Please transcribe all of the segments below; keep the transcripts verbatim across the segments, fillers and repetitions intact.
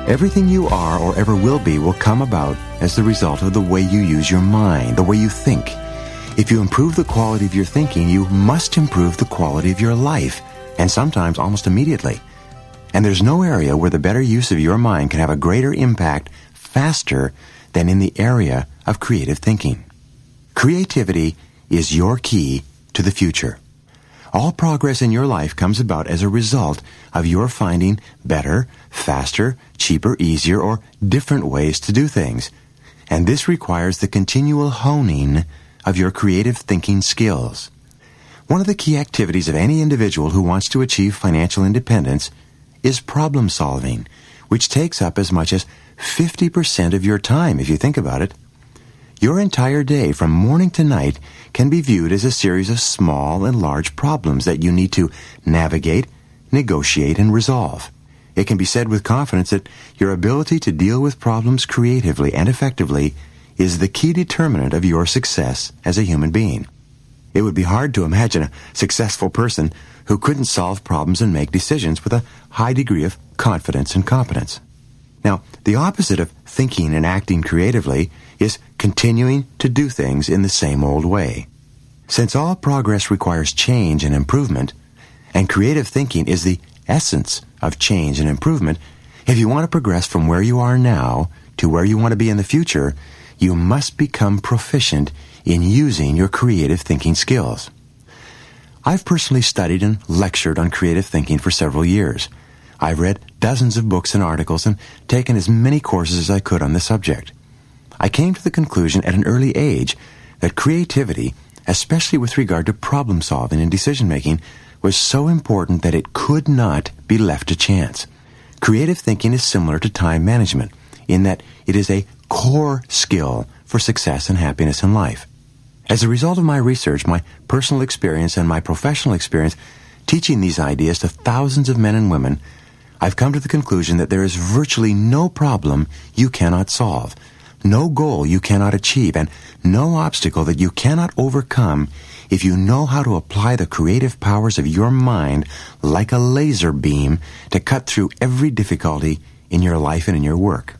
Everything you are or ever will be will come about as the result of the way you use your mind, the way you think. If you improve the quality of your thinking, you must improve the quality of your life, and sometimes almost immediately. And there's no area where the better use of your mind can have a greater impact faster than in the area of creative thinking. Creativity is your key to the future. All progress in your life comes about as a result of your finding better, faster, cheaper, easier, or different ways to do things. And this requires the continual honing of your creative thinking skills. One of the key activities of any individual who wants to achieve financial independence is problem solving, which takes up as much as fifty percent of your time, if you think about it. Your entire day, from morning to night, can be viewed as a series of small and large problems that you need to navigate, negotiate, and resolve. It can be said with confidence that your ability to deal with problems creatively and effectively is the key determinant of your success as a human being. It would be hard to imagine a successful person who couldn't solve problems and make decisions with a high degree of confidence and competence. Now, the opposite of thinking and acting creatively is continuing to do things in the same old way. Since all progress requires change and improvement, and creative thinking is the essence of change and improvement, if you want to progress from where you are now to where you want to be in the future, you must become proficient in using your creative thinking skills. I've personally studied and lectured on creative thinking for several years. I've read dozens of books and articles and taken as many courses as I could on the subject. I came to the conclusion at an early age that creativity, especially with regard to problem solving and decision making, was so important that it could not be left to chance. Creative thinking is similar to time management in that it is a core skill for success and happiness in life. As a result of my research, my personal experience, and my professional experience teaching these ideas to thousands of men and women, I've come to the conclusion that there is virtually no problem you cannot solve, no goal you cannot achieve, and no obstacle that you cannot overcome if you know how to apply the creative powers of your mind like a laser beam to cut through every difficulty in your life and in your work.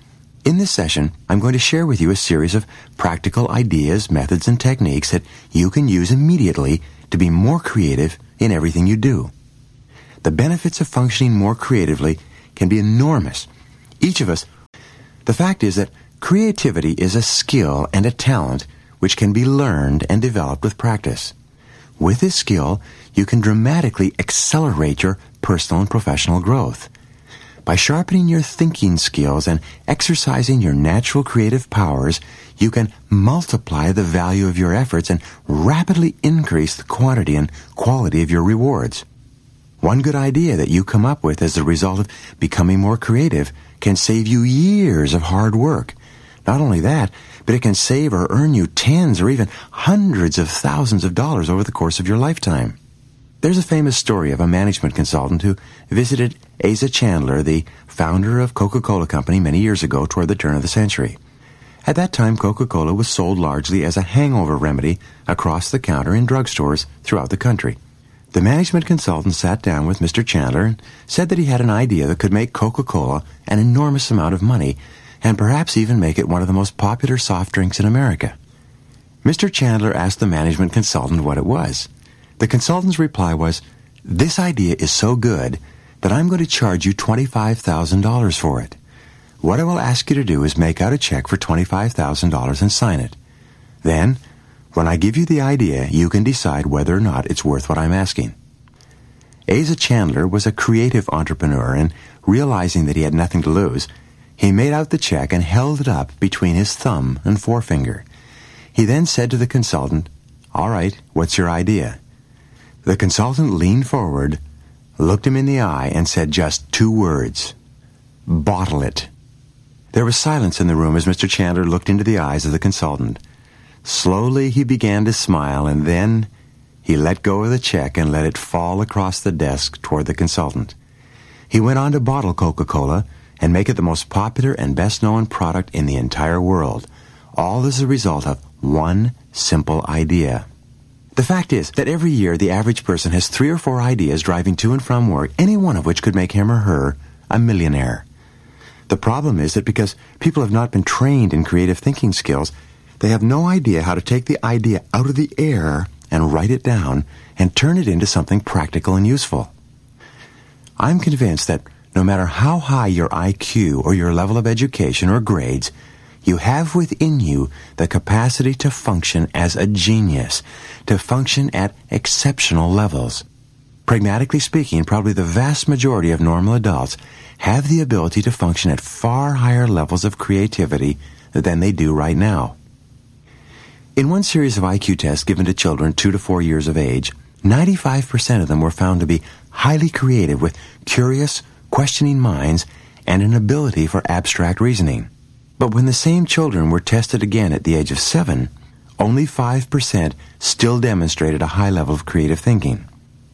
In this session, I'm going to share with you a series of practical ideas, methods, and techniques that you can use immediately to be more creative in everything you do. The benefits of functioning more creatively can be enormous. Each of us, the fact is that creativity is a skill and a talent which can be learned and developed with practice. With this skill, you can dramatically accelerate your personal and professional growth. By sharpening your thinking skills and exercising your natural creative powers, you can multiply the value of your efforts and rapidly increase the quantity and quality of your rewards. One good idea that you come up with as a result of becoming more creative can save you years of hard work. Not only that, but it can save or earn you tens or even hundreds of thousands of dollars over the course of your lifetime. There's a famous story of a management consultant who visited Asa Chandler, the founder of Coca-Cola Company, many years ago toward the turn of the century. At that time, Coca-Cola was sold largely as a hangover remedy across the counter in drugstores throughout the country. The management consultant sat down with Mister Chandler and said that he had an idea that could make Coca-Cola an enormous amount of money and perhaps even make it one of the most popular soft drinks in America. Mister Chandler asked the management consultant what it was. The consultant's reply was, "This idea is so good that I'm going to charge you twenty-five thousand dollars for it. What I will ask you to do is make out a check for twenty-five thousand dollars and sign it. Then, when I give you the idea, you can decide whether or not it's worth what I'm asking." Asa Chandler was a creative entrepreneur, and realizing that he had nothing to lose, he made out the check and held it up between his thumb and forefinger. He then said to the consultant, "All right, what's your idea?" The consultant leaned forward, looked him in the eye, and said just two words: "Bottle it." There was silence in the room as Mister Chandler looked into the eyes of the consultant. Slowly he began to smile, and then he let go of the check and let it fall across the desk toward the consultant. He went on to bottle Coca-Cola and make it the most popular and best-known product in the entire world, all as a result of one simple idea. The fact is that every year the average person has three or four ideas driving to and from work, any one of which could make him or her a millionaire. The problem is that because people have not been trained in creative thinking skills, they have no idea how to take the idea out of the air and write it down and turn it into something practical and useful. I'm convinced that no matter how high your I Q or your level of education or grades, you have within you the capacity to function as a genius, to function at exceptional levels. Pragmatically speaking, probably the vast majority of normal adults have the ability to function at far higher levels of creativity than they do right now. In one series of I Q tests given to children two to four years of age, ninety-five percent of them were found to be highly creative with curious, questioning minds and an ability for abstract reasoning. But when the same children were tested again at the age of seven, only five percent still demonstrated a high level of creative thinking.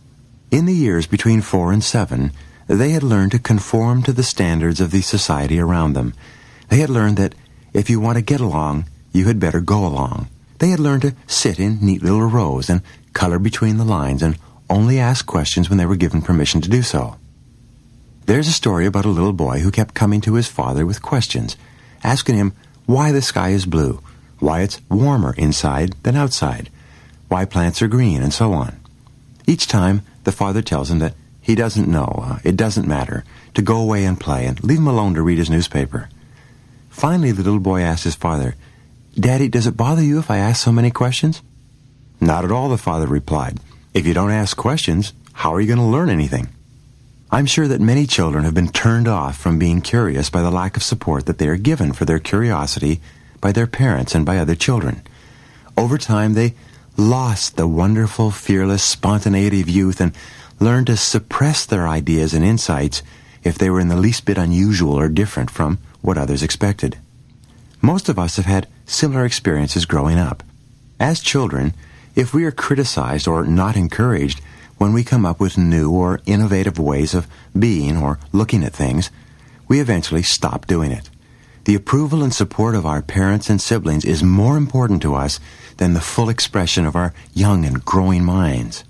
In the years between four and seven, they had learned to conform to the standards of the society around them. They had learned that if you want to get along, you had better go along. They had learned to sit in neat little rows and color between the lines and only ask questions when they were given permission to do so. There's a story about a little boy who kept coming to his father with questions, asking him why the sky is blue, why it's warmer inside than outside, why plants are green, and so on. Each time, the father tells him that he doesn't know, uh, it doesn't matter, to go away and play, and leave him alone to read his newspaper. Finally, the little boy asked his father, "Daddy, does it bother you if I ask so many questions?" "Not at all," the father replied. "If you don't ask questions, how are you going to learn anything?" I'm sure that many children have been turned off from being curious by the lack of support that they are given for their curiosity by their parents and by other children. Over time, they lost the wonderful, fearless spontaneity of youth and learned to suppress their ideas and insights if they were in the least bit unusual or different from what others expected. Most of us have had similar experiences growing up. As children, if we are criticized or not encouraged when we come up with new or innovative ways of being or looking at things, we eventually stop doing it. The approval and support of our parents and siblings is more important to us than the full expression of our young and growing minds.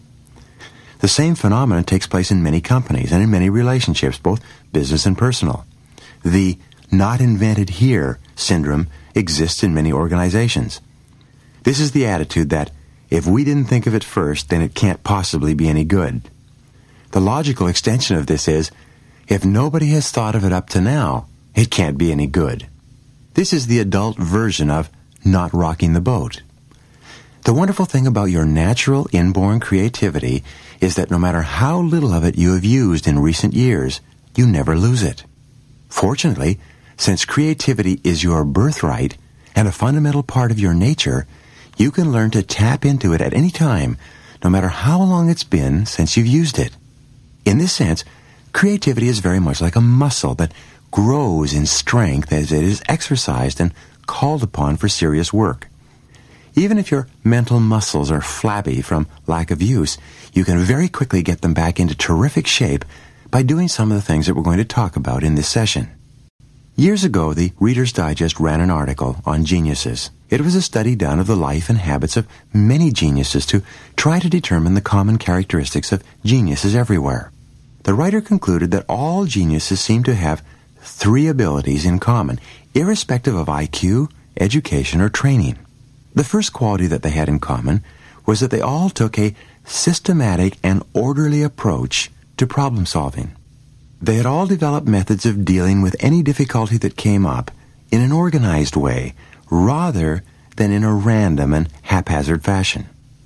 The same phenomenon takes place in many companies and in many relationships, both business and personal. The "not invented here" syndrome exists in many organizations. This is the attitude that if we didn't think of it first, then it can't possibly be any good. The logical extension of this is, if nobody has thought of it up to now, it can't be any good. This is the adult version of not rocking the boat. The wonderful thing about your natural inborn creativity is that no matter how little of it you have used in recent years, you never lose it. Fortunately, since creativity is your birthright and a fundamental part of your nature, you can learn to tap into it at any time, no matter how long it's been since you've used it. In this sense, creativity is very much like a muscle that grows in strength as it is exercised and called upon for serious work. Even if your mental muscles are flabby from lack of use, you can very quickly get them back into terrific shape by doing some of the things that we're going to talk about in this session. Years ago, the Reader's Digest ran an article on geniuses. It was a study done of the life and habits of many geniuses to try to determine the common characteristics of geniuses everywhere. The writer concluded that all geniuses seem to have three abilities in common, irrespective of I Q, education, or training. The first quality that they had in common was that they all took a systematic and orderly approach to problem solving. They had all developed methods of dealing with any difficulty that came up in an organized way, rather than in a random and haphazard fashion.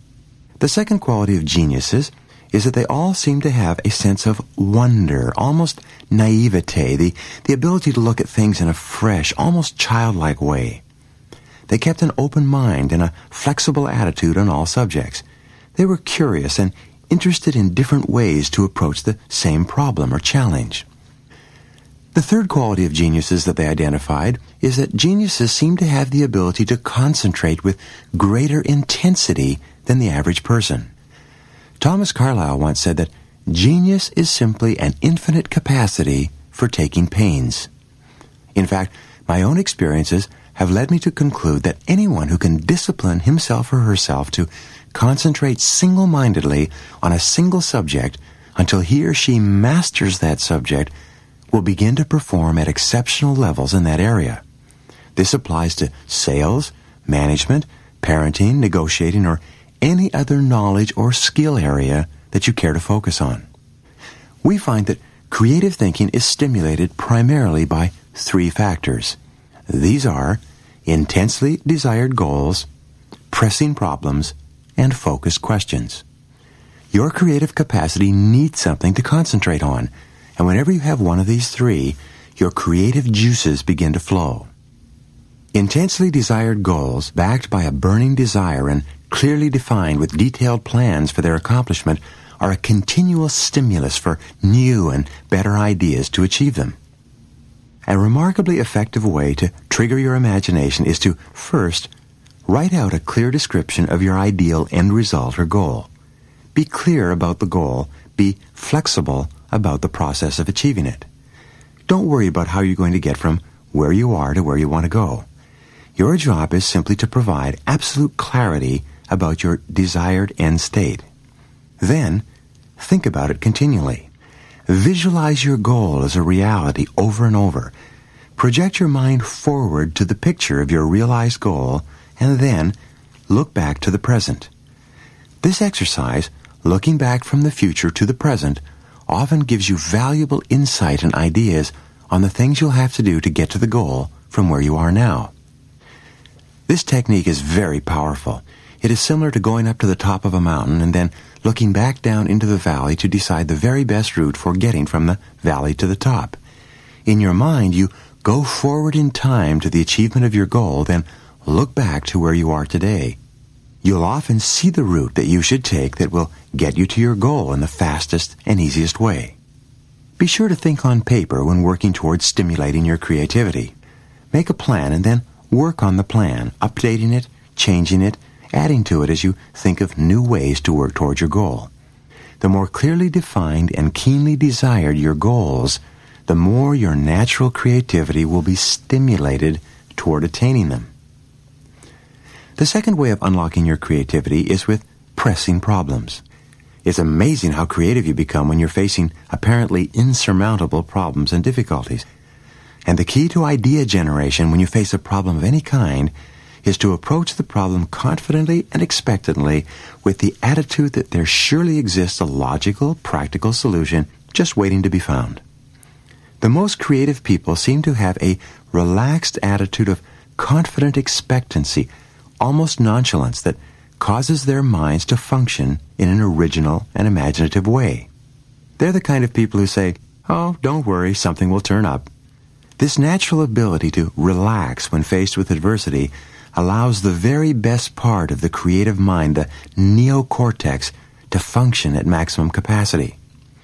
The second quality of geniuses is that they all seem to have a sense of wonder, almost naivete, the, the ability to look at things in a fresh, almost childlike way. They kept an open mind and a flexible attitude on all subjects. They were curious and interested in different ways to approach the same problem or challenge. The third quality of geniuses that they identified is that geniuses seem to have the ability to concentrate with greater intensity than the average person. Thomas Carlyle once said that genius is simply an infinite capacity for taking pains. In fact, my own experiences have led me to conclude that anyone who can discipline himself or herself to concentrate single-mindedly on a single subject until he or she masters that subject will begin to perform at exceptional levels in that area. This applies to sales, management, parenting, negotiating, or any other knowledge or skill area that you care to focus on. We find that creative thinking is stimulated primarily by three factors. These are intensely desired goals, pressing problems, and focused questions. Your creative capacity needs something to concentrate on, and whenever you have one of these three, your creative juices begin to flow. Intensely desired goals, backed by a burning desire and clearly defined with detailed plans for their accomplishment, are a continual stimulus for new and better ideas to achieve them. A remarkably effective way to trigger your imagination is to, first, write out a clear description of your ideal end result or goal. Be clear about the goal. Be flexible about the process of achieving it. Don't worry about how you're going to get from where you are to where you want to go. Your job is simply to provide absolute clarity about your desired end state. Then, think about it continually. Visualize your goal as a reality over and over. Project your mind forward to the picture of your realized goal, and then look back to the present. This exercise, looking back from the future to the present, often gives you valuable insight and ideas on the things you'll have to do to get to the goal from where you are now. This technique is very powerful. It is similar to going up to the top of a mountain and then looking back down into the valley to decide the very best route for getting from the valley to the top. In your mind, you go forward in time to the achievement of your goal, then look back to where you are today. You'll often see the route that you should take that will get you to your goal in the fastest and easiest way. Be sure to think on paper when working towards stimulating your creativity. Make a plan and then work on the plan, updating it, changing it, adding to it as you think of new ways to work towards your goal. The more clearly defined and keenly desired your goals, the more your natural creativity will be stimulated toward attaining them. The second way of unlocking your creativity is with pressing problems. It's amazing how creative you become when you're facing apparently insurmountable problems and difficulties. And the key to idea generation when you face a problem of any kind is to approach the problem confidently and expectantly with the attitude that there surely exists a logical, practical solution just waiting to be found. The most creative people seem to have a relaxed attitude of confident expectancy, almost nonchalance, that causes their minds to function in an original and imaginative way. They're the kind of people who say, "Oh, don't worry, something will turn up." This natural ability to relax when faced with adversity allows the very best part of the creative mind, the neocortex, to function at maximum capacity.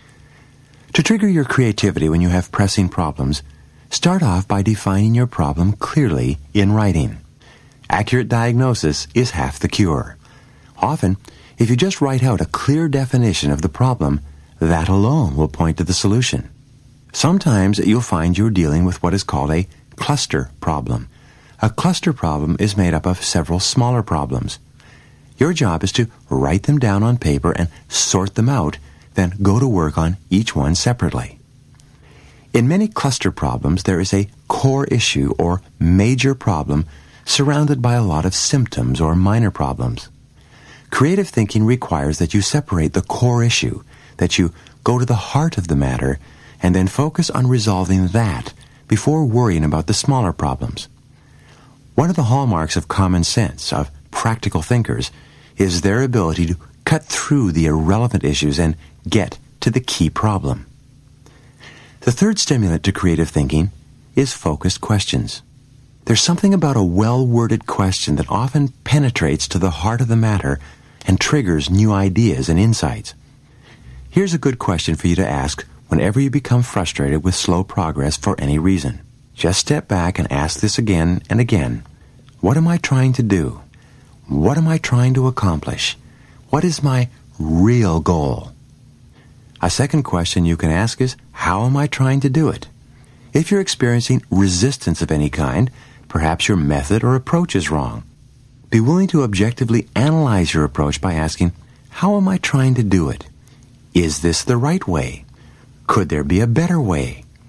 To trigger your creativity when you have pressing problems, start off by defining your problem clearly in writing. Accurate diagnosis is half the cure. Often, if you just write out a clear definition of the problem, that alone will point to the solution. Sometimes you'll find you're dealing with what is called a cluster problem. A cluster problem is made up of several smaller problems. Your job is to write them down on paper and sort them out, then go to work on each one separately. In many cluster problems, there is a core issue or major problem surrounded by a lot of symptoms or minor problems. Creative thinking requires that you separate the core issue, that you go to the heart of the matter, and then focus on resolving that before worrying about the smaller problems. One of the hallmarks of common sense, of practical thinkers, is their ability to cut through the irrelevant issues and get to the key problem. The third stimulant to creative thinking is focused questions. There's something about a well-worded question that often penetrates to the heart of the matter and triggers new ideas and insights. Here's a good question for you to ask whenever you become frustrated with slow progress for any reason. Just step back and ask this again and again. What am I trying to do? What am I trying to accomplish? What is my real goal? A second question you can ask is, how am I trying to do it? If you're experiencing resistance of any kind, perhaps your method or approach is wrong. Be willing to objectively analyze your approach by asking, how am I trying to do it? Is this the right way? Could there be a better way?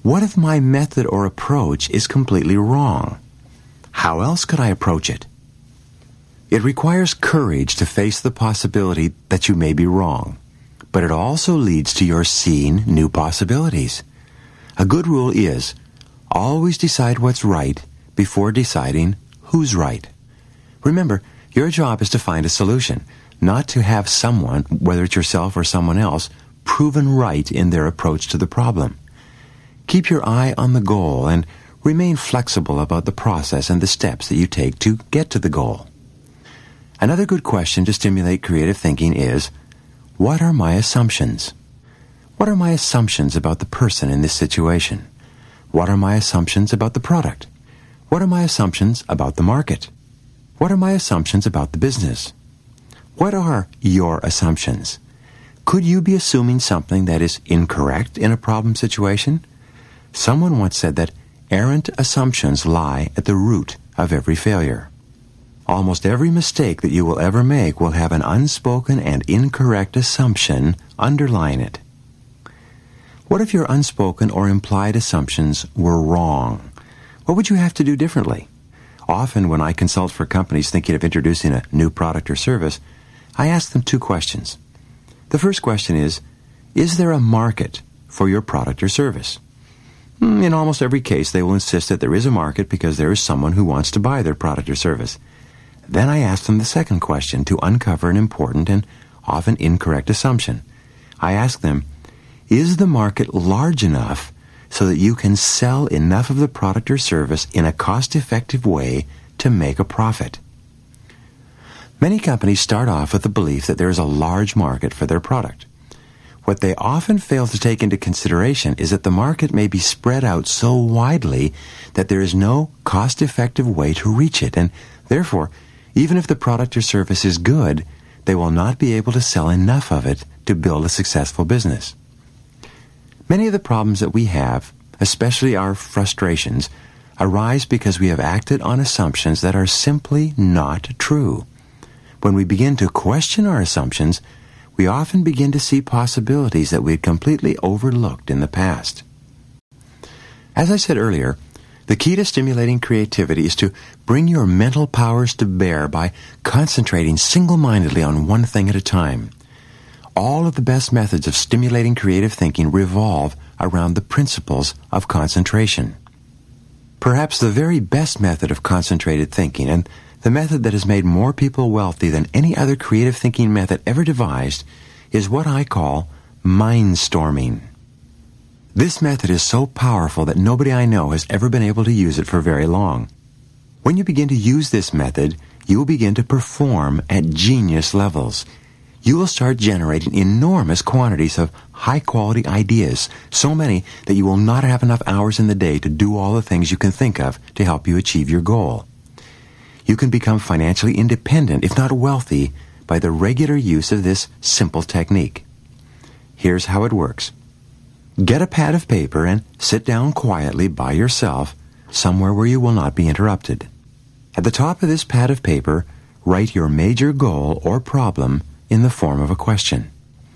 What if my method or approach is completely wrong? How else could I approach it? It requires courage to face the possibility that you may be wrong, but it also leads to your seeing new possibilities. A good rule is, always decide what's right before deciding who's right. Remember, your job is to find a solution, not to have someone, whether it's yourself or someone else, proven right in their approach to the problem. Keep your eye on the goal and remain flexible about the process and the steps that you take to get to the goal. Another good question to stimulate creative thinking is, what are my assumptions? What are my assumptions about the person in this situation? What are my assumptions about the product? What are my assumptions about the market? What are my assumptions about the business? What are your assumptions? Could you be assuming something that is incorrect in a problem situation? Someone once said that errant assumptions lie at the root of every failure. Almost every mistake that you will ever make will have an unspoken and incorrect assumption underlying it. What if your unspoken or implied assumptions were wrong? What would you have to do differently? Often when I consult for companies thinking of introducing a new product or service, I ask them two questions. The first question is, is there a market for your product or service? In almost every case, they will insist that there is a market because there is someone who wants to buy their product or service. Then I ask them the second question to uncover an important and often incorrect assumption. I ask them, is the market large enough so that you can sell enough of the product or service in a cost-effective way to make a profit? Many companies start off with the belief that there is a large market for their product. What they often fail to take into consideration is that the market may be spread out so widely that there is no cost-effective way to reach it, and therefore, even if the product or service is good, they will not be able to sell enough of it to build a successful business. Many of the problems that we have, especially our frustrations, arise because we have acted on assumptions that are simply not true. When we begin to question our assumptions, we often begin to see possibilities that we had completely overlooked in the past. As I said earlier, the key to stimulating creativity is to bring your mental powers to bear by concentrating single-mindedly on one thing at a time. All of the best methods of stimulating creative thinking revolve around the principles of concentration. Perhaps the very best method of concentrated thinking, and the method that has made more people wealthy than any other creative thinking method ever devised, is what I call mindstorming. This method is so powerful that nobody I know has ever been able to use it for very long. When you begin to use this method, you will begin to perform at genius levels. You will start generating enormous quantities of high-quality ideas, so many that you will not have enough hours in the day to do all the things you can think of to help you achieve your goal. You can become financially independent, if not wealthy, by the regular use of this simple technique. Here's how it works. Get a pad of paper and sit down quietly by yourself, somewhere where you will not be interrupted. At the top of this pad of paper, write your major goal or problem in the form of a question.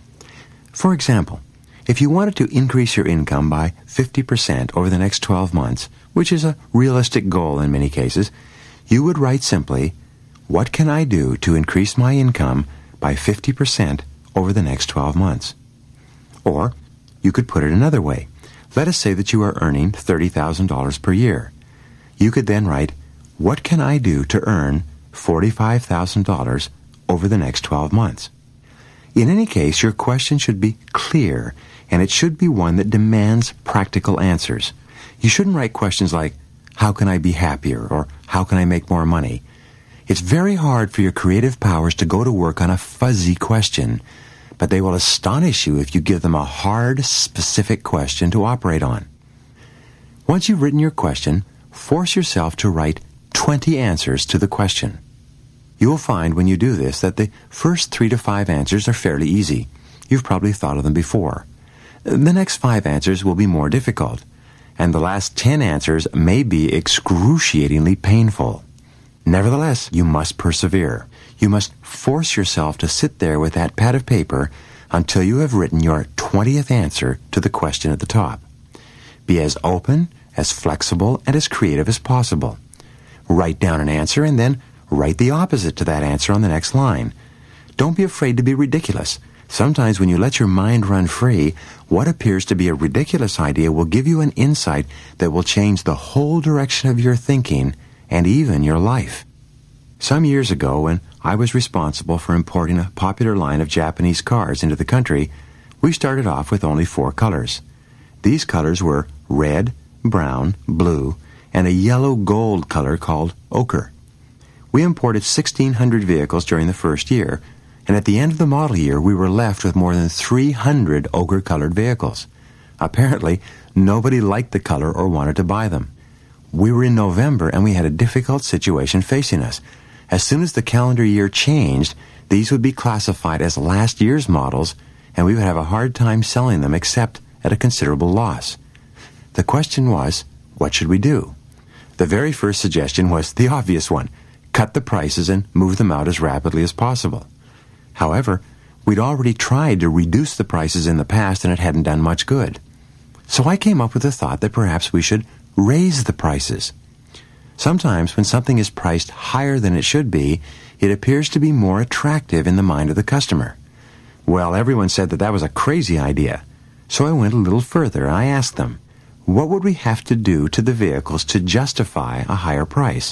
For example, if you wanted to increase your income by fifty percent over the next twelve months, which is a realistic goal in many cases, you would write simply, what can I do to increase my income by fifty percent over the next twelve months? Or, you could put it another way. Let us say that you are earning thirty thousand dollars per year. You could then write, what can I do to earn forty-five thousand dollars over the next twelve months? In any case, your question should be clear, and it should be one that demands practical answers. You shouldn't write questions like, how can I be happier, or how can I make more money? It's very hard for your creative powers to go to work on a fuzzy question, but they will astonish you if you give them a hard, specific question to operate on. Once you've written your question, force yourself to write twenty answers to the question. You will find when you do this that the first three to five answers are fairly easy. You've probably thought of them before. The next five answers will be more difficult, and the last ten answers may be excruciatingly painful. Nevertheless, you must persevere. You must force yourself to sit there with that pad of paper until you have written your twentieth answer to the question at the top. Be as open, as flexible, and as creative as possible. Write down an answer and then write the opposite to that answer on the next line. Don't be afraid to be ridiculous. Sometimes when you let your mind run free, what appears to be a ridiculous idea will give you an insight that will change the whole direction of your thinking and even your life. Some years ago, when I was responsible for importing a popular line of Japanese cars into the country, we started off with only four colors. These colors were red, brown, blue, and a yellow-gold color called ochre. We imported sixteen hundred vehicles during the first year, and at the end of the model year, we were left with more than three hundred ochre-colored vehicles. Apparently, nobody liked the color or wanted to buy them. We were in November, and we had a difficult situation facing us. As soon as the calendar year changed, these would be classified as last year's models, and we would have a hard time selling them except at a considerable loss. The question was, what should we do? The very first suggestion was the obvious one: cut the prices and move them out as rapidly as possible. However, we'd already tried to reduce the prices in the past and it hadn't done much good. So I came up with the thought that perhaps we should raise the prices. Sometimes when something is priced higher than it should be, it appears to be more attractive in the mind of the customer. Well, everyone said that that was a crazy idea. So I went a little further and I asked them, what would we have to do to the vehicles to justify a higher price?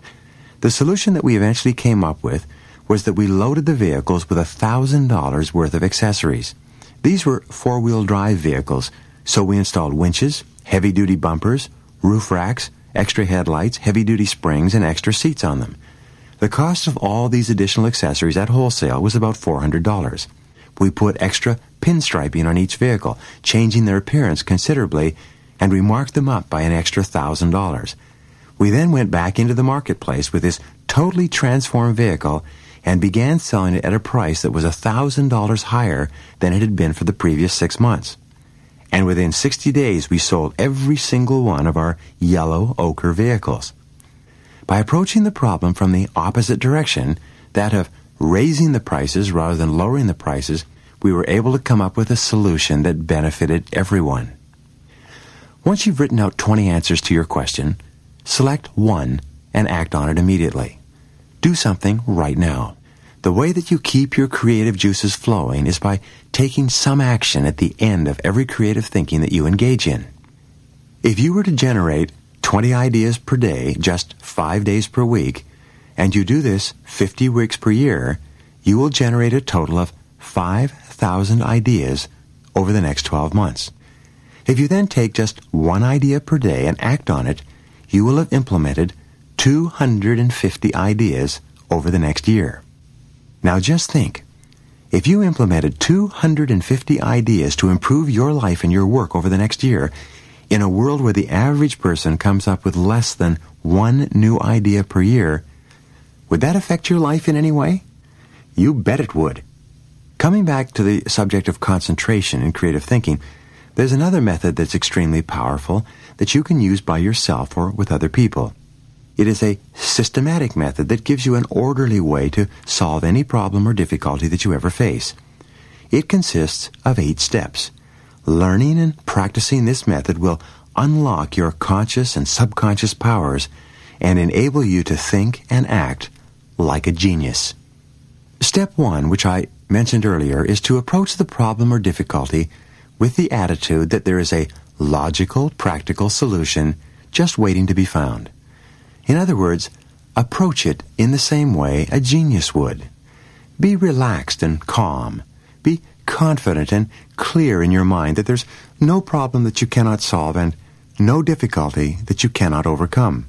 The solution that we eventually came up with was that we loaded the vehicles with one thousand dollars worth of accessories. These were four-wheel drive vehicles, so we installed winches, heavy-duty bumpers, roof racks, extra headlights, heavy-duty springs, and extra seats on them. The cost of all these additional accessories at wholesale was about four hundred dollars. We put extra pinstriping on each vehicle, changing their appearance considerably, and we marked them up by an extra one thousand dollars. We then went back into the marketplace with this totally transformed vehicle and began selling it at a price that was one thousand dollars higher than it had been for the previous six months. And within sixty days, we sold every single one of our yellow ochre vehicles. By approaching the problem from the opposite direction, that of raising the prices rather than lowering the prices, we were able to come up with a solution that benefited everyone. Once you've written out twenty answers to your question, select one and act on it immediately. Do something right now. The way that you keep your creative juices flowing is by taking some action at the end of every creative thinking that you engage in. If you were to generate twenty ideas per day, just five days per week, and you do this fifty weeks per year, you will generate a total of five thousand ideas over the next twelve months. If you then take just one idea per day and act on it, you will have implemented two hundred fifty ideas over the next year. Now just think, if you implemented two hundred fifty ideas to improve your life and your work over the next year, in a world where the average person comes up with less than one new idea per year, would that affect your life in any way? You bet it would. Coming back to the subject of concentration in creative thinking, there's another method that's extremely powerful that you can use by yourself or with other people. It is a systematic method that gives you an orderly way to solve any problem or difficulty that you ever face. It consists of eight steps. Learning and practicing this method will unlock your conscious and subconscious powers and enable you to think and act like a genius. Step one, which I mentioned earlier, is to approach the problem or difficulty with the attitude that there is a logical, practical solution just waiting to be found. In other words, approach it in the same way a genius would. Be relaxed and calm. Be confident and clear in your mind that there's no problem that you cannot solve and no difficulty that you cannot overcome.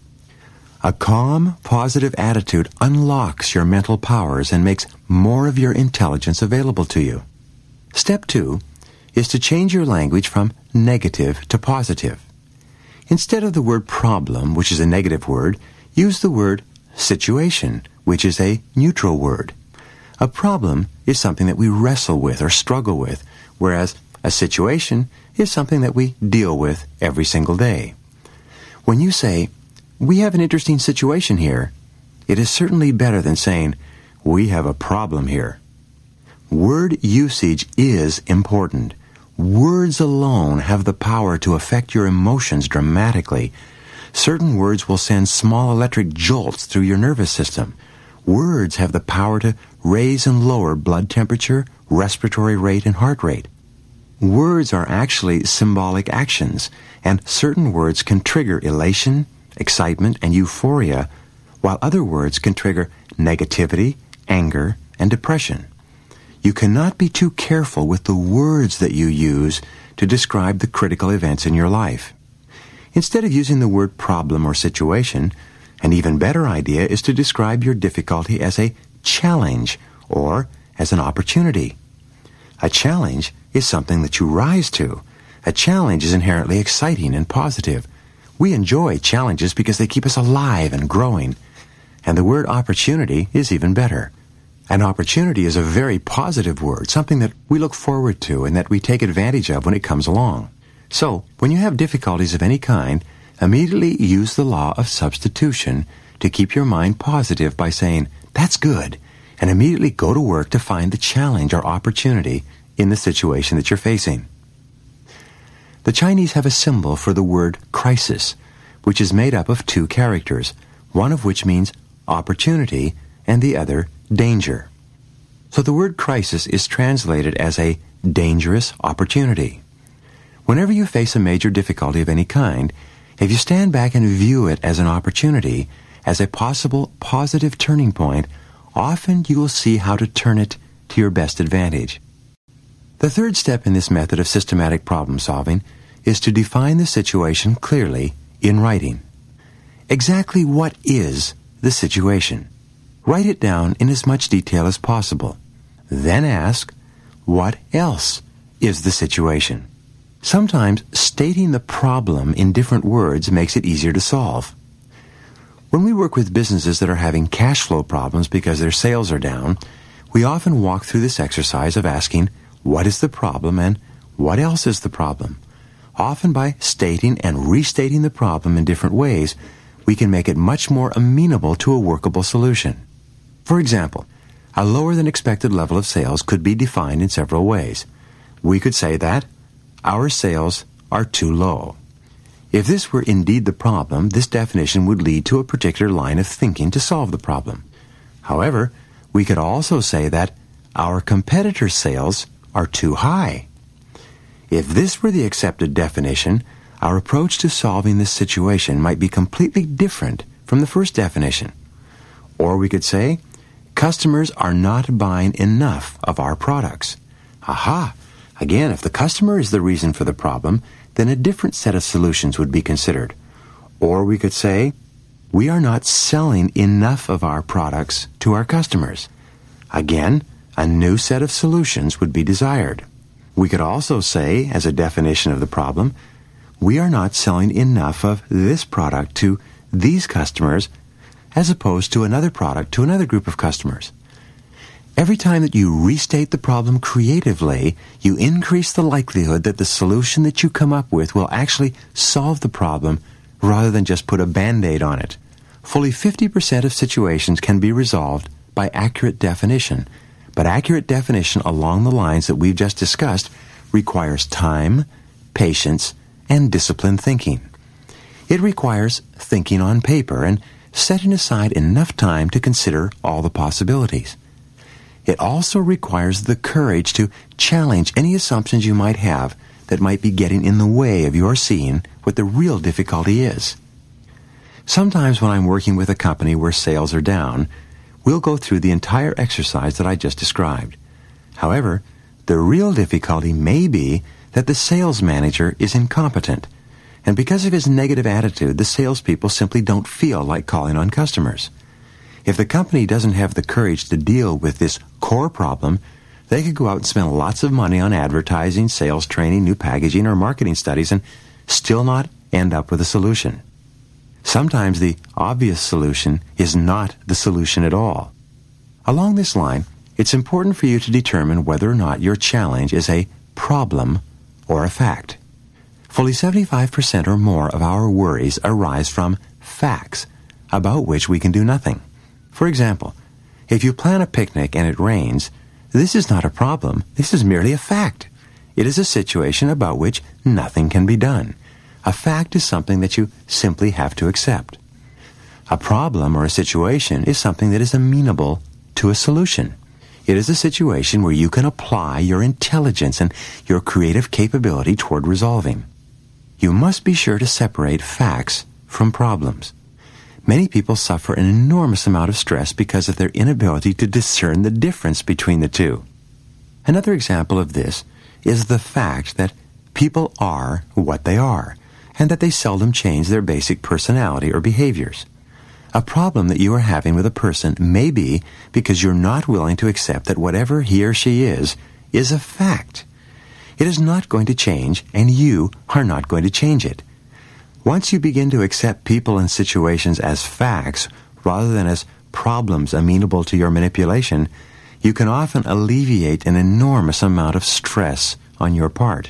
A calm, positive attitude unlocks your mental powers and makes more of your intelligence available to you. Step two is to change your language from negative to positive. Instead of the word problem, which is a negative word, use the word situation, which is a neutral word. A problem is something that we wrestle with or struggle with, whereas a situation is something that we deal with every single day. When you say, "We have an interesting situation here," it is certainly better than saying, "We have a problem here." Word usage is important. Words alone have the power to affect your emotions dramatically. Certain words will send small electric jolts through your nervous system. Words have the power to raise and lower blood temperature, respiratory rate, and heart rate. Words are actually symbolic actions, and certain words can trigger elation, excitement, and euphoria, while other words can trigger negativity, anger, and depression. You cannot be too careful with the words that you use to describe the critical events in your life. Instead of using the word problem or situation, an even better idea is to describe your difficulty as a challenge or as an opportunity. A challenge is something that you rise to. A challenge is inherently exciting and positive. We enjoy challenges because they keep us alive and growing. And the word opportunity is even better. An opportunity is a very positive word, something that we look forward to and that we take advantage of when it comes along. So, when you have difficulties of any kind, immediately use the law of substitution to keep your mind positive by saying, "That's good," and immediately go to work to find the challenge or opportunity in the situation that you're facing. The Chinese have a symbol for the word crisis, which is made up of two characters, one of which means opportunity and the other danger. So the word crisis is translated as a dangerous opportunity. Whenever you face a major difficulty of any kind, if you stand back and view it as an opportunity, as a possible positive turning point, often you will see how to turn it to your best advantage. The third step in this method of systematic problem solving is to define the situation clearly in writing. Exactly what is the situation? Write it down in as much detail as possible. Then ask, what else is the situation? Sometimes stating the problem in different words makes it easier to solve. When we work with businesses that are having cash flow problems because their sales are down, we often walk through this exercise of asking, what is the problem and what else is the problem? Often by stating and restating the problem in different ways, we can make it much more amenable to a workable solution. For example, a lower than expected level of sales could be defined in several ways. We could say that our sales are too low. If this were indeed the problem, this definition would lead to a particular line of thinking to solve the problem. However, we could also say that our competitors' sales are too high. If this were the accepted definition, our approach to solving this situation might be completely different from the first definition. Or we could say, customers are not buying enough of our products. Aha! Again, if the customer is the reason for the problem, then a different set of solutions would be considered. Or we could say, we are not selling enough of our products to our customers. Again, a new set of solutions would be desired. We could also say, as a definition of the problem, we are not selling enough of this product to these customers as opposed to another product to another group of customers. Every time that you restate the problem creatively, you increase the likelihood that the solution that you come up with will actually solve the problem rather than just put a Band-Aid on it. Fully fifty percent of situations can be resolved by accurate definition, but accurate definition along the lines that we've just discussed requires time, patience, and disciplined thinking. It requires thinking on paper and setting aside enough time to consider all the possibilities. It also requires the courage to challenge any assumptions you might have that might be getting in the way of your seeing what the real difficulty is. Sometimes when I'm working with a company where sales are down, we'll go through the entire exercise that I just described. However, the real difficulty may be that the sales manager is incompetent, and because of his negative attitude, the salespeople simply don't feel like calling on customers. If the company doesn't have the courage to deal with this core problem, they could go out and spend lots of money on advertising, sales training, new packaging, or marketing studies and still not end up with a solution. Sometimes the obvious solution is not the solution at all. Along this line, it's important for you to determine whether or not your challenge is a problem or a fact. Fully seventy-five percent or more of our worries arise from facts about which we can do nothing. For example, if you plan a picnic and it rains, this is not a problem, this is merely a fact. It is a situation about which nothing can be done. A fact is something that you simply have to accept. A problem or a situation is something that is amenable to a solution. It is a situation where you can apply your intelligence and your creative capability toward resolving. You must be sure to separate facts from problems. Many people suffer an enormous amount of stress because of their inability to discern the difference between the two. Another example of this is the fact that people are what they are, and that they seldom change their basic personality or behaviors. A problem that you are having with a person may be because you're not willing to accept that whatever he or she is, is a fact. It is not going to change, and you are not going to change it. Once you begin to accept people and situations as facts, rather than as problems amenable to your manipulation, you can often alleviate an enormous amount of stress on your part.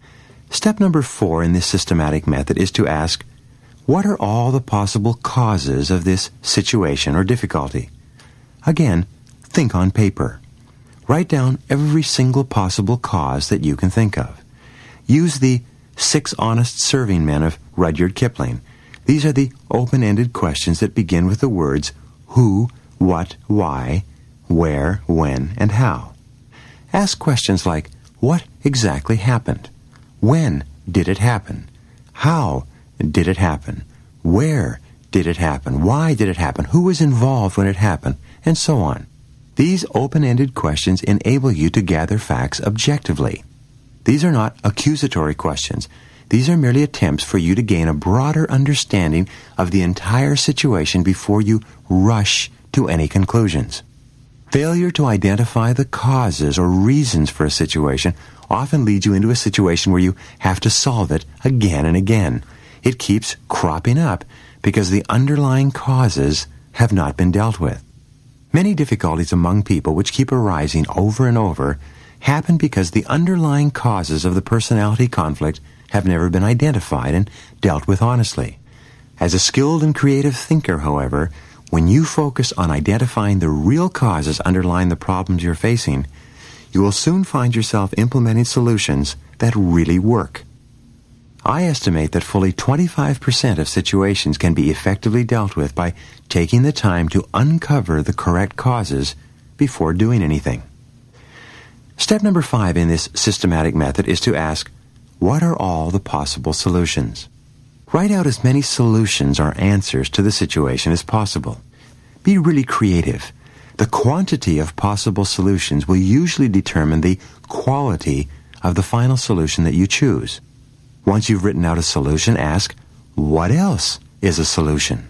Step number four in this systematic method is to ask, what are all the possible causes of this situation or difficulty? Again, think on paper. Write down every single possible cause that you can think of. Use the Six Honest Serving Men of Rudyard Kipling. These are the open-ended questions that begin with the words who, what, why, where, when, and how. Ask questions like, what exactly happened? When did it happen? How did it happen? Where did it happen? Why did it happen? Who was involved when it happened? And so on. These open-ended questions enable you to gather facts objectively. These are not accusatory questions. These are merely attempts for you to gain a broader understanding of the entire situation before you rush to any conclusions. Failure to identify the causes or reasons for a situation often leads you into a situation where you have to solve it again and again. It keeps cropping up because the underlying causes have not been dealt with. Many difficulties among people which keep arising over and over happen because the underlying causes of the personality conflict have never been identified and dealt with honestly. As a skilled and creative thinker, however, when you focus on identifying the real causes underlying the problems you're facing, you will soon find yourself implementing solutions that really work. I estimate that fully twenty-five percent of situations can be effectively dealt with by taking the time to uncover the correct causes before doing anything. Step number five in this systematic method is to ask, what are all the possible solutions? Write out as many solutions or answers to the situation as possible. Be really creative. The quantity of possible solutions will usually determine the quality of the final solution that you choose. Once you've written out a solution, ask, what else is a solution?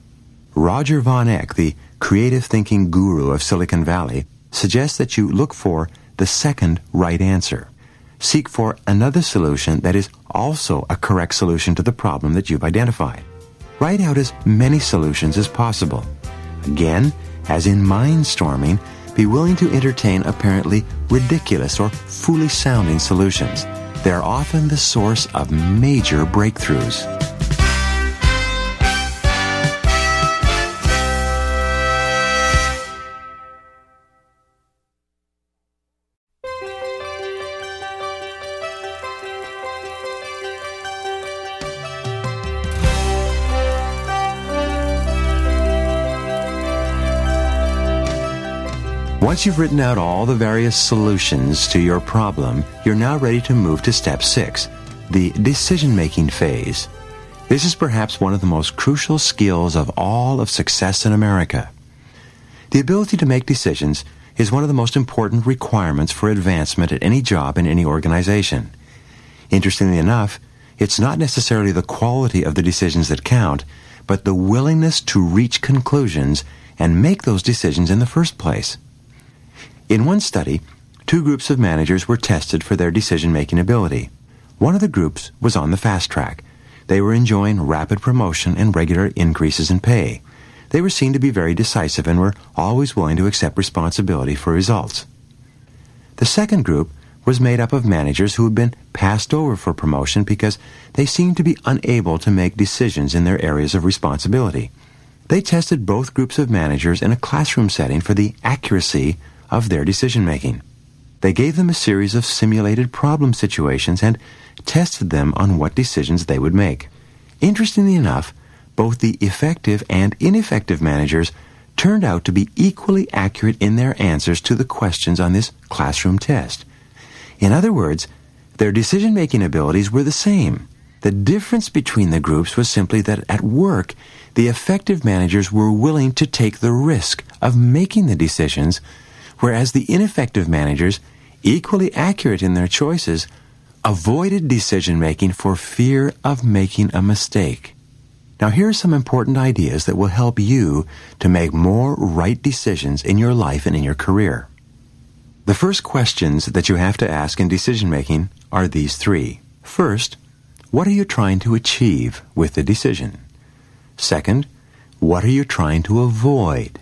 Roger Von Eck, the creative thinking guru of Silicon Valley, suggests that you look for the second right answer. Seek for another solution that is also a correct solution to the problem that you've identified. Write out as many solutions as possible. Again, as in mind-storming, be willing to entertain apparently ridiculous or foolish-sounding solutions. They are often the source of major breakthroughs. Once you've written out all the various solutions to your problem, you're now ready to move to step six, the decision-making phase. This is perhaps one of the most crucial skills of all of success in America. The ability to make decisions is one of the most important requirements for advancement at any job in any organization. Interestingly enough, it's not necessarily the quality of the decisions that count, but the willingness to reach conclusions and make those decisions in the first place. In one study, two groups of managers were tested for their decision-making ability. One of the groups was on the fast track. They were enjoying rapid promotion and regular increases in pay. They were seen to be very decisive and were always willing to accept responsibility for results. The second group was made up of managers who had been passed over for promotion because they seemed to be unable to make decisions in their areas of responsibility. They tested both groups of managers in a classroom setting for the accuracy of their decision-making. They gave them a series of simulated problem situations and tested them on what decisions they would make. Interestingly enough, both the effective and ineffective managers turned out to be equally accurate in their answers to the questions on this classroom test. In other words, their decision-making abilities were the same. The difference between the groups was simply that at work, the effective managers were willing to take the risk of making the decisions, whereas the ineffective managers, equally accurate in their choices, avoided decision-making for fear of making a mistake. Now, here are some important ideas that will help you to make more right decisions in your life and in your career. The first questions that you have to ask in decision-making are these three. First, what are you trying to achieve with the decision? Second, what are you trying to avoid?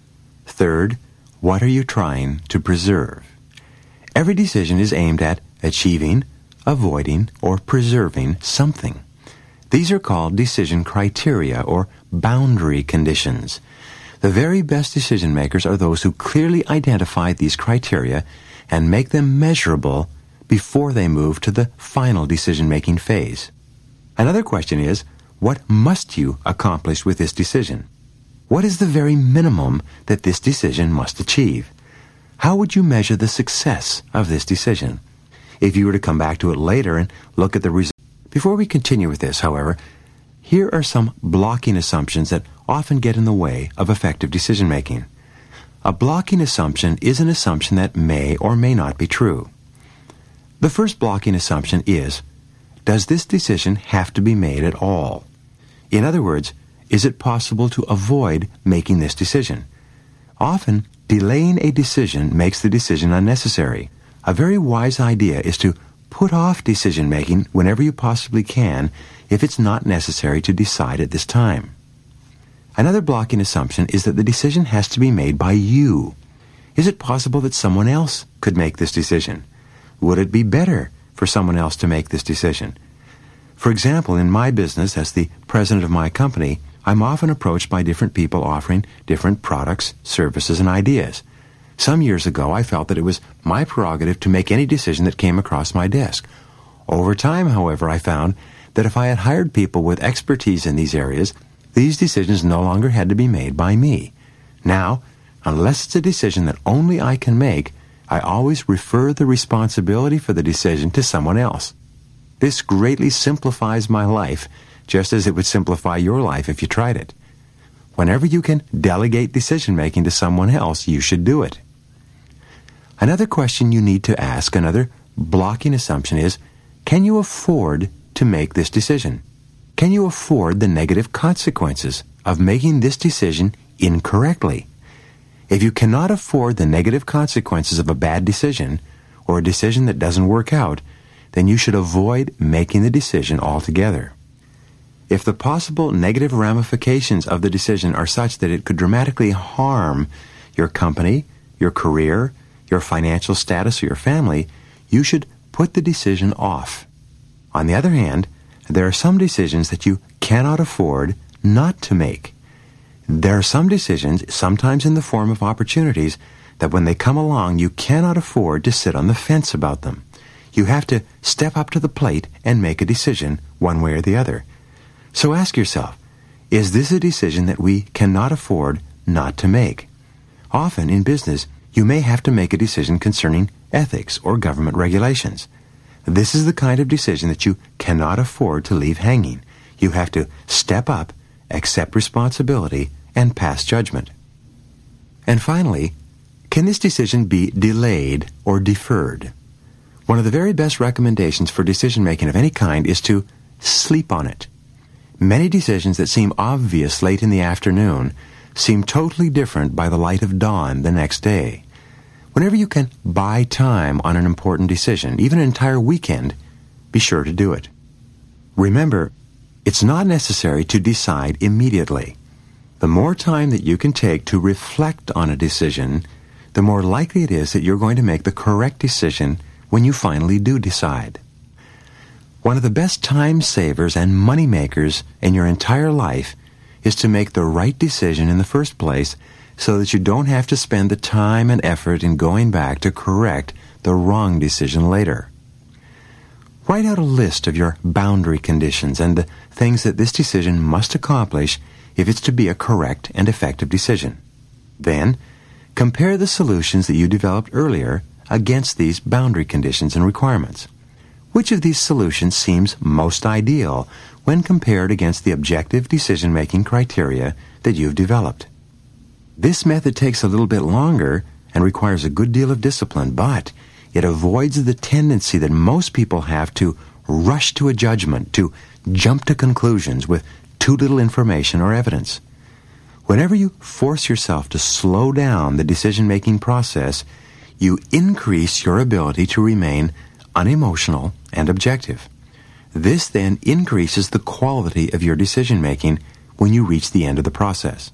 Third, what are you trying to preserve? Every decision is aimed at achieving, avoiding, or preserving something. These are called decision criteria or boundary conditions. The very best decision makers are those who clearly identify these criteria and make them measurable before they move to the final decision-making phase. Another question is, what must you accomplish with this decision? What is the very minimum that this decision must achieve? How would you measure the success of this decision? If you were to come back to it later and look at the results. Before we continue with this, however, here are some blocking assumptions that often get in the way of effective decision-making. A blocking assumption is an assumption that may or may not be true. The first blocking assumption is, does this decision have to be made at all? In other words, is it possible to avoid making this decision? Often, delaying a decision makes the decision unnecessary. A very wise idea is to put off decision-making whenever you possibly can if it's not necessary to decide at this time. Another blocking assumption is that the decision has to be made by you. Is it possible that someone else could make this decision? Would it be better for someone else to make this decision? For example, in my business as the president of my company, I'm often approached by different people offering different products, services, and ideas. Some years ago, I felt that it was my prerogative to make any decision that came across my desk. Over time, however, I found that if I had hired people with expertise in these areas, these decisions no longer had to be made by me. Now, unless it's a decision that only I can make, I always refer the responsibility for the decision to someone else. This greatly simplifies my life, just as it would simplify your life if you tried it. Whenever you can delegate decision-making to someone else, you should do it. Another question you need to ask, another blocking assumption is, can you afford to make this decision? Can you afford the negative consequences of making this decision incorrectly? If you cannot afford the negative consequences of a bad decision, or a decision that doesn't work out, then you should avoid making the decision altogether. If the possible negative ramifications of the decision are such that it could dramatically harm your company, your career, your financial status, or your family, you should put the decision off. On the other hand, there are some decisions that you cannot afford not to make. There are some decisions, sometimes in the form of opportunities, that when they come along, you cannot afford to sit on the fence about them. You have to step up to the plate and make a decision one way or the other. So ask yourself, is this a decision that we cannot afford not to make? Often in business, you may have to make a decision concerning ethics or government regulations. This is the kind of decision that you cannot afford to leave hanging. You have to step up, accept responsibility, and pass judgment. And finally, can this decision be delayed or deferred? One of the very best recommendations for decision-making of any kind is to sleep on it. Many decisions that seem obvious late in the afternoon seem totally different by the light of dawn the next day. Whenever you can buy time on an important decision, even an entire weekend, be sure to do it. Remember, it's not necessary to decide immediately. The more time that you can take to reflect on a decision, the more likely it is that you're going to make the correct decision when you finally do decide. One of the best time savers and money makers in your entire life is to make the right decision in the first place so that you don't have to spend the time and effort in going back to correct the wrong decision later. Write out a list of your boundary conditions and the things that this decision must accomplish if it's to be a correct and effective decision. Then, compare the solutions that you developed earlier against these boundary conditions and requirements. Which of these solutions seems most ideal when compared against the objective decision-making criteria that you've developed? This method takes a little bit longer and requires a good deal of discipline, but it avoids the tendency that most people have to rush to a judgment, to jump to conclusions with too little information or evidence. Whenever you force yourself to slow down the decision-making process, you increase your ability to remain unemotional and objective. This then increases the quality of your decision-making when you reach the end of the process.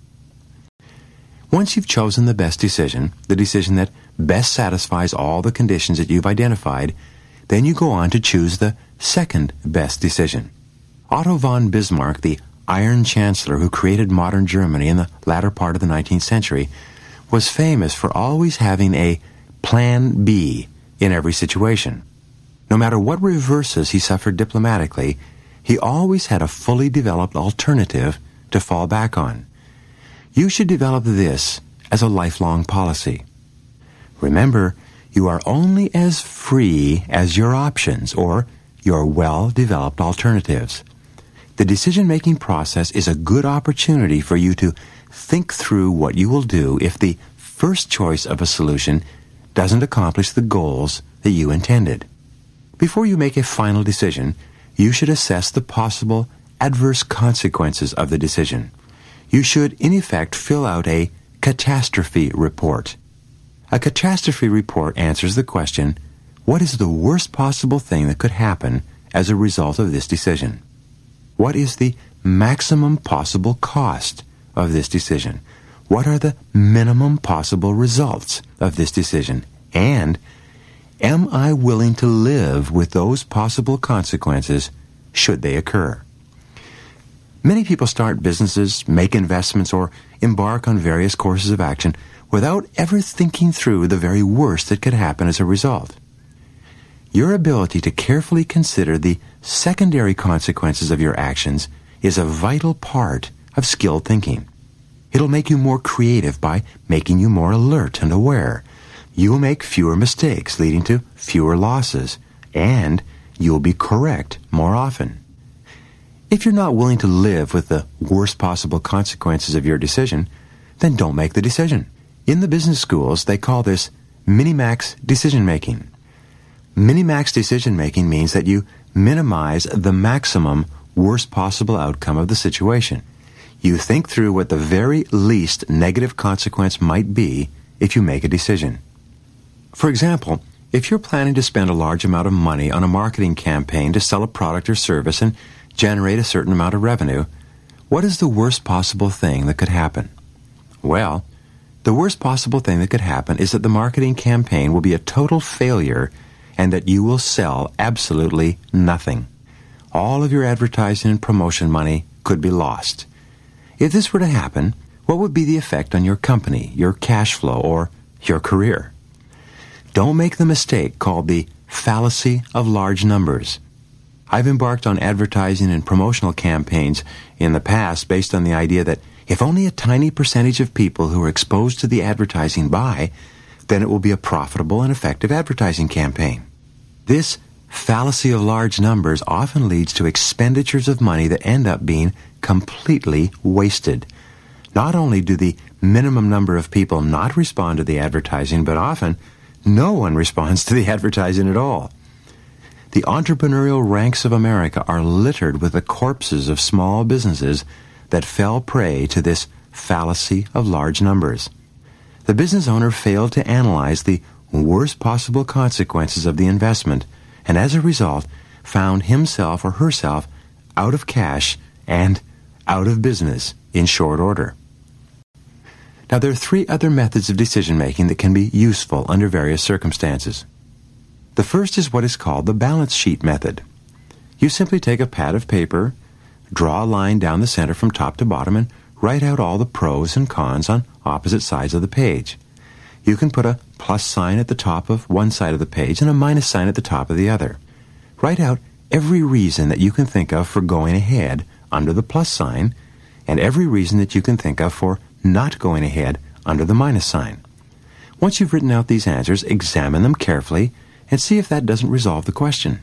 Once you've chosen the best decision, the decision that best satisfies all the conditions that you've identified, then you go on to choose the second best decision. Otto von Bismarck, the Iron Chancellor who created modern Germany in the latter part of the nineteenth century, was famous for always having a Plan B in every situation. No matter what reverses he suffered diplomatically, he always had a fully developed alternative to fall back on. You should develop this as a lifelong policy. Remember, you are only as free as your options or your well-developed alternatives. The decision-making process is a good opportunity for you to think through what you will do if the first choice of a solution doesn't accomplish the goals that you intended. Before you make a final decision, you should assess the possible adverse consequences of the decision. You should, in effect, fill out a catastrophe report. A catastrophe report answers the question, what is the worst possible thing that could happen as a result of this decision? What is the maximum possible cost of this decision? What are the minimum possible results of this decision? And am I willing to live with those possible consequences should they occur? Many people start businesses, make investments, or embark on various courses of action without ever thinking through the very worst that could happen as a result. Your ability to carefully consider the secondary consequences of your actions is a vital part of skilled thinking. It'll make you more creative by making you more alert and aware. You'll make fewer mistakes, leading to fewer losses, and you'll be correct more often. If you're not willing to live with the worst possible consequences of your decision, then don't make the decision. In the business schools, they call this minimax decision-making. Minimax decision-making means that you minimize the maximum worst possible outcome of the situation. You think through what the very least negative consequence might be if you make a decision. For example, if you're planning to spend a large amount of money on a marketing campaign to sell a product or service and generate a certain amount of revenue, what is the worst possible thing that could happen? Well, the worst possible thing that could happen is that the marketing campaign will be a total failure and that you will sell absolutely nothing. All of your advertising and promotion money could be lost. If this were to happen, what would be the effect on your company, your cash flow, or your career? Don't make the mistake called the fallacy of large numbers. I've embarked on advertising and promotional campaigns in the past based on the idea that if only a tiny percentage of people who are exposed to the advertising buy, then it will be a profitable and effective advertising campaign. This fallacy of large numbers often leads to expenditures of money that end up being completely wasted. Not only do the minimum number of people not respond to the advertising, but often no one responds to the advertising at all. The entrepreneurial ranks of America are littered with the corpses of small businesses that fell prey to this fallacy of large numbers. The business owner failed to analyze the worst possible consequences of the investment, and as a result, found himself or herself out of cash and out of business in short order. Now, there are three other methods of decision-making that can be useful under various circumstances. The first is what is called the balance sheet method. You simply take a pad of paper, draw a line down the center from top to bottom, and write out all the pros and cons on opposite sides of the page. You can put a plus sign at the top of one side of the page and a minus sign at the top of the other. Write out every reason that you can think of for going ahead under the plus sign, and every reason that you can think of for not going ahead under the minus sign. Once you've written out these answers, examine them carefully and see if that doesn't resolve the question.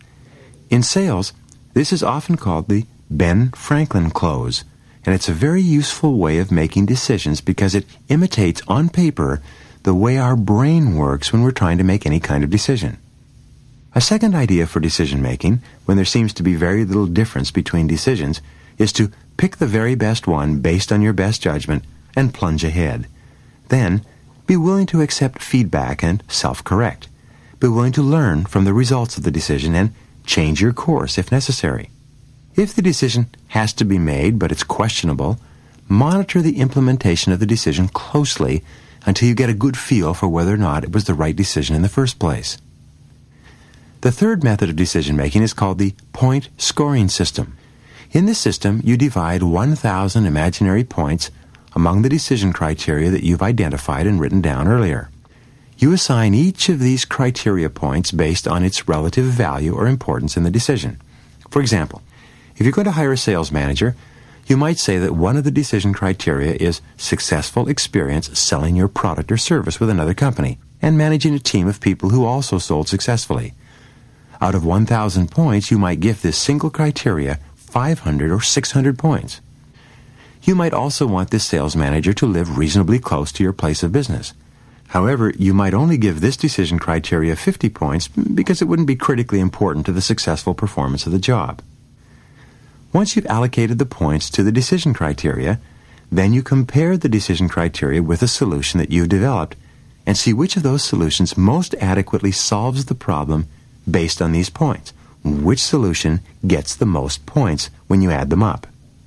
In sales, this is often called the Ben Franklin close, and it's a very useful way of making decisions because it imitates on paper the way our brain works when we're trying to make any kind of decision. A second idea for decision making, when there seems to be very little difference between decisions, is to pick the very best one based on your best judgment and plunge ahead. Then, be willing to accept feedback and self-correct. Be willing to learn from the results of the decision and change your course if necessary. If the decision has to be made but it's questionable, monitor the implementation of the decision closely until you get a good feel for whether or not it was the right decision in the first place. The third method of decision-making is called the point scoring system. In this system, you divide one thousand imaginary points among the decision criteria that you've identified and written down earlier. You assign each of these criteria points based on its relative value or importance in the decision. For example, if you're going to hire a sales manager, you might say that one of the decision criteria is successful experience selling your product or service with another company and managing a team of people who also sold successfully. Out of one thousand points, you might give this single criteria five hundred or six hundred points. You might also want this sales manager to live reasonably close to your place of business. However, you might only give this decision criteria fifty points because it wouldn't be critically important to the successful performance of the job. Once you've allocated the points to the decision criteria, then you compare the decision criteria with a solution that you've developed and see which of those solutions most adequately solves the problem based on these points. Which solution gets the most points when you add them up?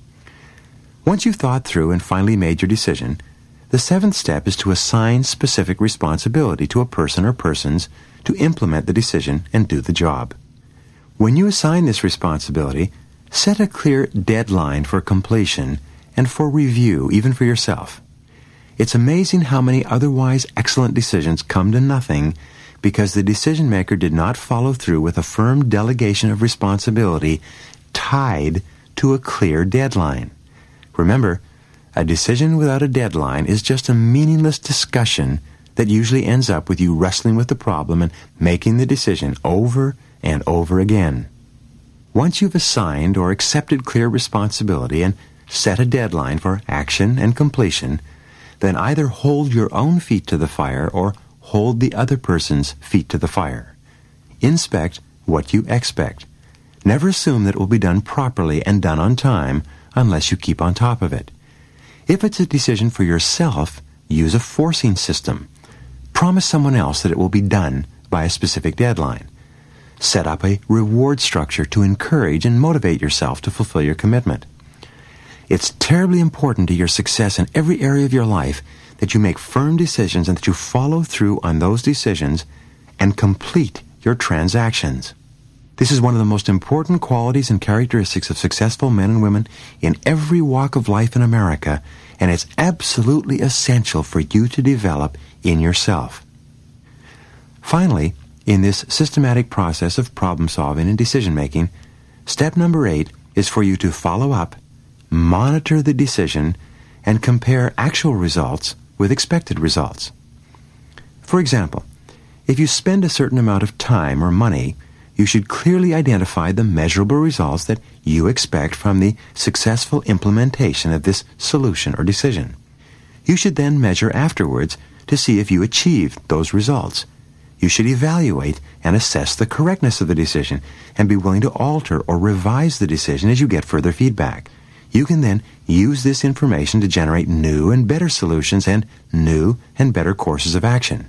Once you've thought through and finally made your decision, the seventh step is to assign specific responsibility to a person or persons to implement the decision and do the job. When you assign this responsibility, set a clear deadline for completion and for review, even for yourself. It's amazing how many otherwise excellent decisions come to nothing because the decision maker did not follow through with a firm delegation of responsibility tied to a clear deadline. Remember, a decision without a deadline is just a meaningless discussion that usually ends up with you wrestling with the problem and making the decision over and over again. Once you've assigned or accepted clear responsibility and set a deadline for action and completion, then either hold your own feet to the fire or hold the other person's feet to the fire. Inspect what you expect. Never assume that it will be done properly and done on time unless you keep on top of it. If it's a decision for yourself, use a forcing system. Promise someone else that it will be done by a specific deadline. Set up a reward structure to encourage and motivate yourself to fulfill your commitment. It's terribly important to your success in every area of your life that you make firm decisions and that you follow through on those decisions and complete your transactions. This is one of the most important qualities and characteristics of successful men and women in every walk of life in America, and it's absolutely essential for you to develop in yourself. Finally, in this systematic process of problem solving and decision making, step number eight is for you to follow up, monitor the decision, and compare actual results with expected results. For example, if you spend a certain amount of time or money, you should clearly identify the measurable results that you expect from the successful implementation of this solution or decision. You should then measure afterwards to see if you achieved those results. You should evaluate and assess the correctness of the decision and be willing to alter or revise the decision as you get further feedback. You can then use this information to generate new and better solutions and new and better courses of action.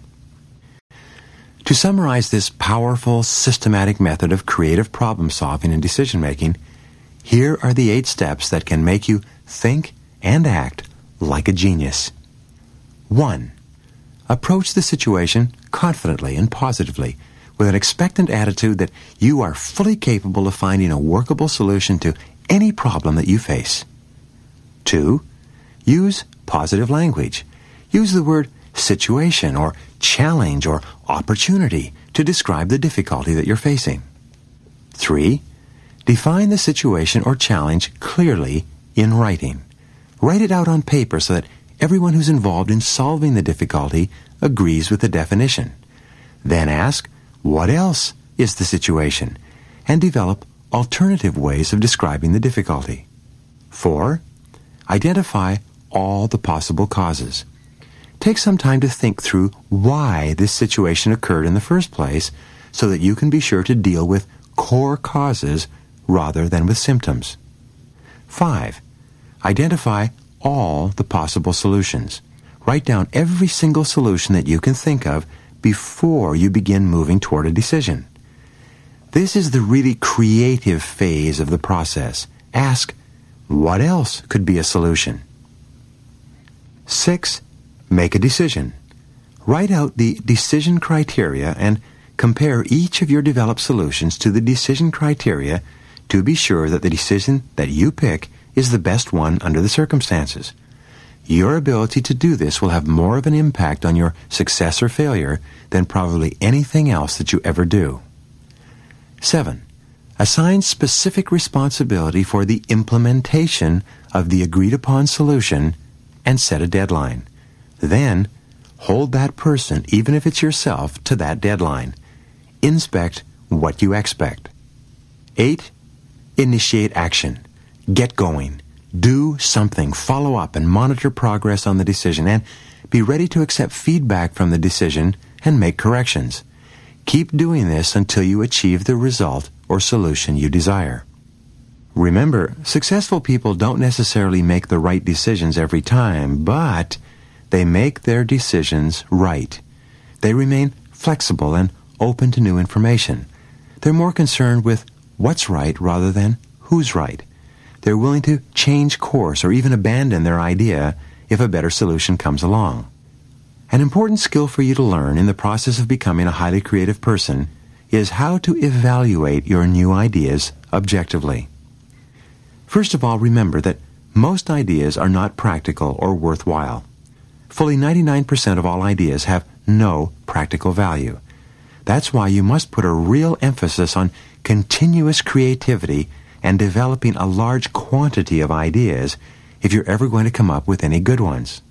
To summarize this powerful, systematic method of creative problem-solving and decision-making, here are the eight steps that can make you think and act like a genius. One. Approach the situation confidently and positively, with an expectant attitude that you are fully capable of finding a workable solution to any problem that you face. Two. Use positive language. Use the word situation or challenge or opportunity to describe the difficulty that you're facing. Three, define the situation or challenge clearly in writing. Write it out on paper so that everyone who's involved in solving the difficulty agrees with the definition. Then ask, what else is the situation? And develop alternative ways of describing the difficulty. Four, identify all the possible causes. Take some time to think through why this situation occurred in the first place so that you can be sure to deal with core causes rather than with symptoms. Five, identify all the possible solutions. Write down every single solution that you can think of before you begin moving toward a decision. This is the really creative phase of the process. Ask, what else could be a solution? Six, make a decision. Write out the decision criteria and compare each of your developed solutions to the decision criteria to be sure that the decision that you pick is the best one under the circumstances. Your ability to do this will have more of an impact on your success or failure than probably anything else that you ever do. Seven, assign specific responsibility for the implementation of the agreed-upon solution and set a deadline. Then, hold that person, even if it's yourself, to that deadline. Inspect what you expect. Eight, initiate action. Get going. Do something. Follow up and monitor progress on the decision, and be ready to accept feedback from the decision and make corrections. Keep doing this until you achieve the result or solution you desire. Remember, successful people don't necessarily make the right decisions every time, but they make their decisions right. They remain flexible and open to new information. They're more concerned with what's right rather than who's right. They're willing to change course or even abandon their idea if a better solution comes along. An important skill for you to learn in the process of becoming a highly creative person is how to evaluate your new ideas objectively. First of all, remember that most ideas are not practical or worthwhile. Fully ninety-nine percent of all ideas have no practical value. That's why you must put a real emphasis on continuous creativity and developing a large quantity of ideas if you're ever going to come up with any good ones.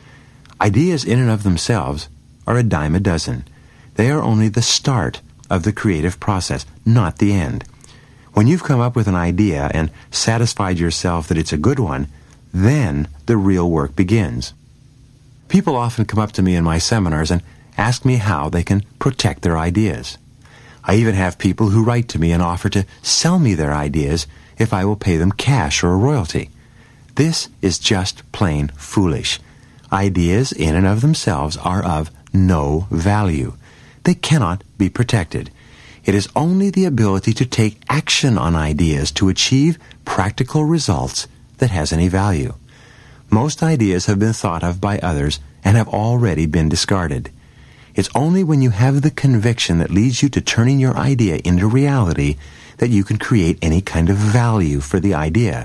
Ideas in and of themselves are a dime a dozen. They are only the start of the creative process, not the end. When you've come up with an idea and satisfied yourself that it's a good one, then the real work begins. People often come up to me in my seminars and ask me how they can protect their ideas. I even have people who write to me and offer to sell me their ideas if I will pay them cash or a royalty. This is just plain foolish. Ideas in and of themselves are of no value. They cannot be protected. It is only the ability to take action on ideas to achieve practical results that has any value. Most ideas have been thought of by others and have already been discarded. It's only when you have the conviction that leads you to turning your idea into reality that you can create any kind of value for the idea.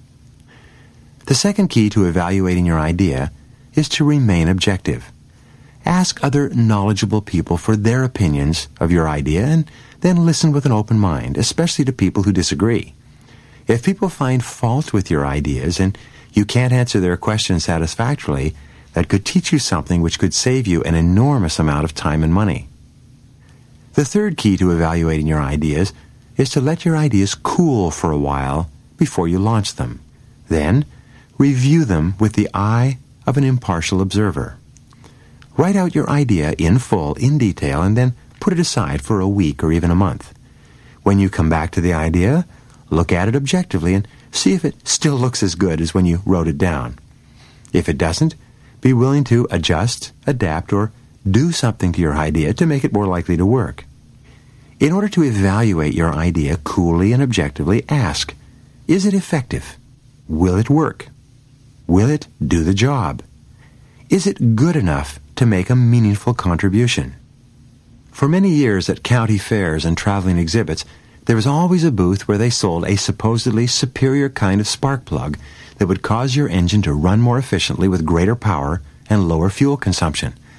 The second key to evaluating your idea is to remain objective. Ask other knowledgeable people for their opinions of your idea and then listen with an open mind, especially to people who disagree. If people find fault with your ideas and you can't answer their questions satisfactorily, that could teach you something which could save you an enormous amount of time and money. The third key to evaluating your ideas is to let your ideas cool for a while before you launch them. Then, review them with the eye of an impartial observer. Write out your idea in full, in detail, and then put it aside for a week or even a month. When you come back to the idea, look at it objectively and see if it still looks as good as when you wrote it down. If it doesn't, be willing to adjust, adapt, or do something to your idea to make it more likely to work. In order to evaluate your idea coolly and objectively, ask, is it effective? Will it work? Will it do the job? Is it good enough to make a meaningful contribution? For many years at county fairs and traveling exhibits, there was always a booth where they sold a supposedly superior kind of spark plug that would cause your engine to run more efficiently with greater power and lower fuel consumption.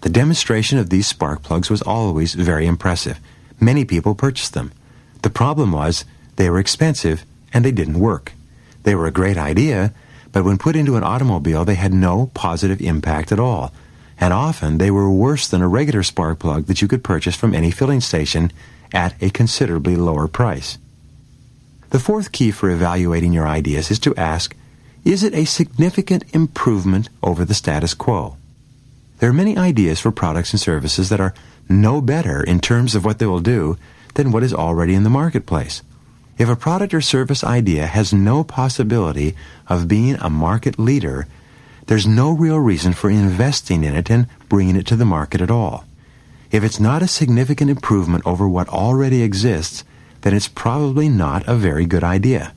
The demonstration of these spark plugs was always very impressive. Many people purchased them. The problem was they were expensive and they didn't work. They were a great idea, but when put into an automobile, they had no positive impact at all. And often they were worse than a regular spark plug that you could purchase from any filling station at a considerably lower price. The fourth key for evaluating your ideas is to ask, is it a significant improvement over the status quo? There are many ideas for products and services that are no better in terms of what they will do than what is already in the marketplace. If a product or service idea has no possibility of being a market leader, there's no real reason for investing in it and bringing it to the market at all. If it's not a significant improvement over what already exists, then it's probably not a very good idea.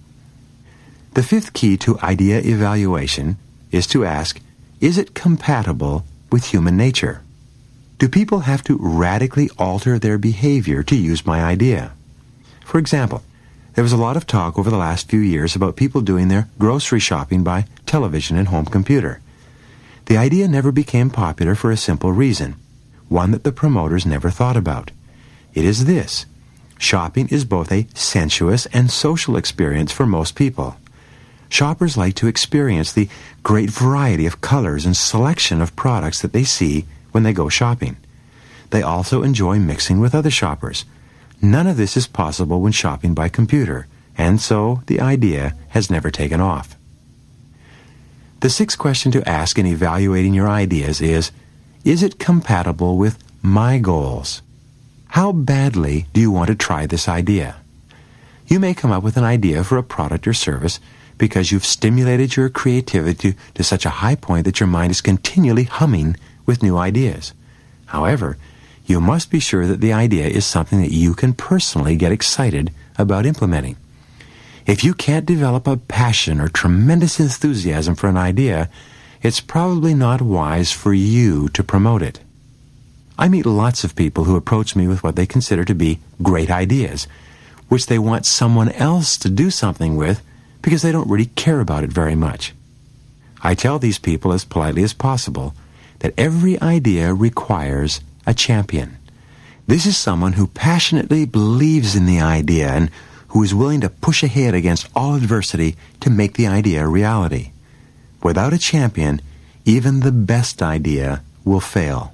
The fifth key to idea evaluation is to ask, is it compatible with human nature? Do people have to radically alter their behavior to use my idea? For example, there was a lot of talk over the last few years about people doing their grocery shopping by television and home computer. The idea never became popular for a simple reason, one that the promoters never thought about. It is this: shopping is both a sensuous and social experience for most people. Shoppers like to experience the great variety of colors and selection of products that they see when they go shopping. They also enjoy mixing with other shoppers. None of this is possible when shopping by computer, and so the idea has never taken off. The sixth question to ask in evaluating your ideas is, is it compatible with my goals? How badly do you want to try this idea? You may come up with an idea for a product or service because you've stimulated your creativity to, to such a high point that your mind is continually humming with new ideas. However, you must be sure that the idea is something that you can personally get excited about implementing. If you can't develop a passion or tremendous enthusiasm for an idea, it's probably not wise for you to promote it. I meet lots of people who approach me with what they consider to be great ideas, which they want someone else to do something with because they don't really care about it very much. I tell these people as politely as possible that every idea requires a champion. This is someone who passionately believes in the idea and who is willing to push ahead against all adversity to make the idea a reality. Without a champion, even the best idea will fail.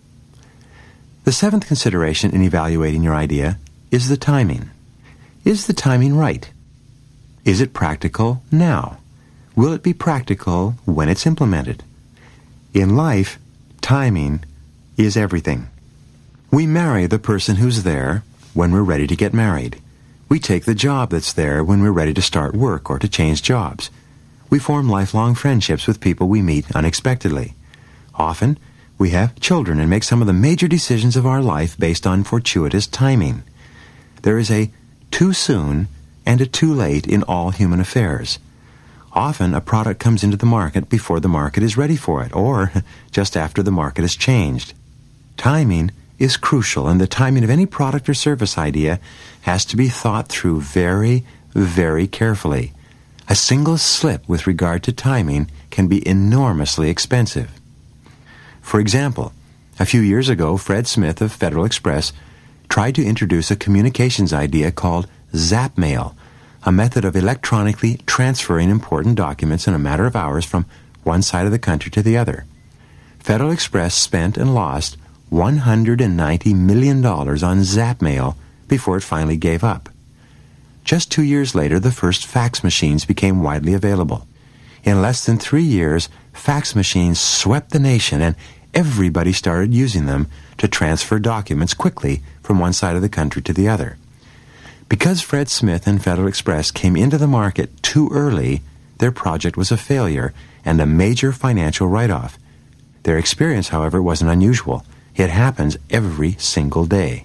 The seventh consideration in evaluating your idea is the timing. Is the timing right? Is it practical now? Will it be practical when it's implemented? In life, timing is everything. We marry the person who's there when we're ready to get married. We take the job that's there when we're ready to start work or to change jobs. We form lifelong friendships with people we meet unexpectedly. Often, we have children and make some of the major decisions of our life based on fortuitous timing. There is a too soon and a too late in all human affairs. Often, a product comes into the market before the market is ready for it, or just after the market has changed. Timing is crucial, and the timing of any product or service idea has to be thought through very, very carefully. A single slip with regard to timing can be enormously expensive. For example, a few years ago, Fred Smith of Federal Express tried to introduce a communications idea called Zapmail, a method of electronically transferring important documents in a matter of hours from one side of the country to the other. Federal Express spent and lost one hundred ninety million dollars on Zapmail before it finally gave up. Just two years later, the first fax machines became widely available. In less than three years, fax machines swept the nation, and everybody started using them to transfer documents quickly from one side of the country to the other. Because Fred Smith and Federal Express came into the market too early, their project was a failure and a major financial write-off. Their experience, however, wasn't unusual. It happens every single day.